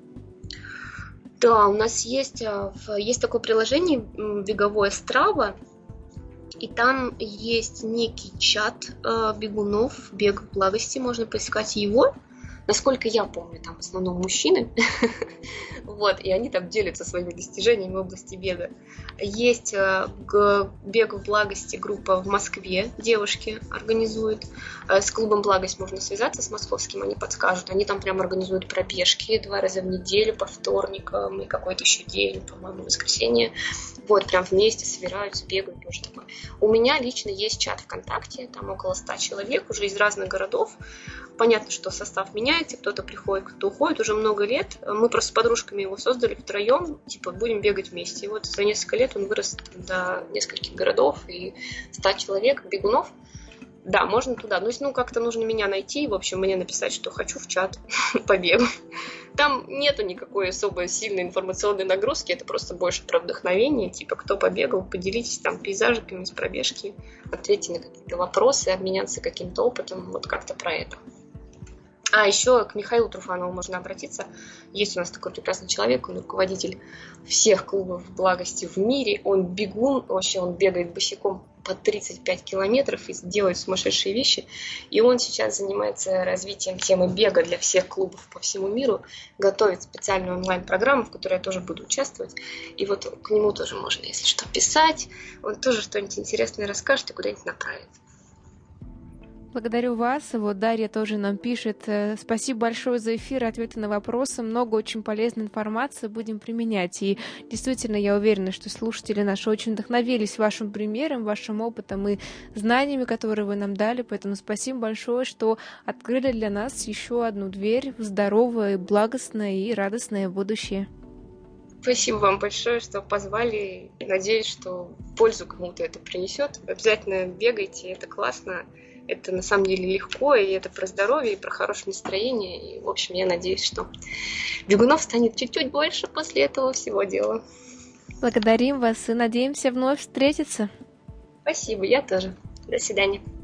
Да, у нас есть такое приложение беговое Strava. И там есть некий чат бегунов, бег в благости, можно поискать его. Насколько я помню, там в основном мужчины. Вот, и они там делятся своими достижениями в области бега. Есть бег в благости группа в Москве, девушки организуют. С клубом «Благость» можно связаться, с московским, они подскажут. Они там прям организуют пробежки 2 раза в неделю по вторникам и какой-то еще день, по-моему, воскресенье. Вот, прям вместе собираются, бегают, тоже такое. У меня лично есть чат ВКонтакте, там около 100 человек, уже из разных городов. Понятно, что состав меняется, кто-то приходит, кто-то уходит, уже много лет. Мы просто с подружками его создали втроем, типа будем бегать вместе. И вот за несколько лет он вырос до нескольких городов и 100 человек, бегунов. Да, можно туда. Ну, как-то нужно меня найти, в общем, мне написать, что хочу в чат по бегу. Там нету никакой особой сильной информационной нагрузки, это просто больше про вдохновение, типа кто побегал, поделитесь там пейзажиками с пробежки, ответьте на какие-то вопросы, обменяться каким-то опытом, вот как-то про это. А еще к Михаилу Труфанову можно обратиться. Есть у нас такой прекрасный человек, он руководитель всех клубов благости в мире. Он бегун, вообще он бегает босиком по 35 километров и делает сумасшедшие вещи. И он сейчас занимается развитием темы бега для всех клубов по всему миру. Готовит специальную онлайн-программу, в которой я тоже буду участвовать. И вот к нему тоже можно, если что, писать. Он тоже что-нибудь интересное расскажет и куда-нибудь направит. Благодарю вас. Вот Дарья тоже нам пишет. Спасибо большое за эфир, ответы на вопросы. Много очень полезной информации будем применять. И действительно, я уверена, что слушатели наши очень вдохновились вашим примером, вашим опытом и знаниями, которые вы нам дали. Поэтому спасибо большое, что открыли для нас еще одну дверь в здоровое, благостное и радостное будущее. Спасибо вам большое, что позвали. Надеюсь, что пользу кому-то это принесет. Обязательно бегайте, это классно. Это на самом деле легко, и это про здоровье, и про хорошее настроение. И, в общем, я надеюсь, что бегунов станет чуть-чуть больше после этого всего дела. Благодарим вас и надеемся вновь встретиться. Спасибо, я тоже. До свидания.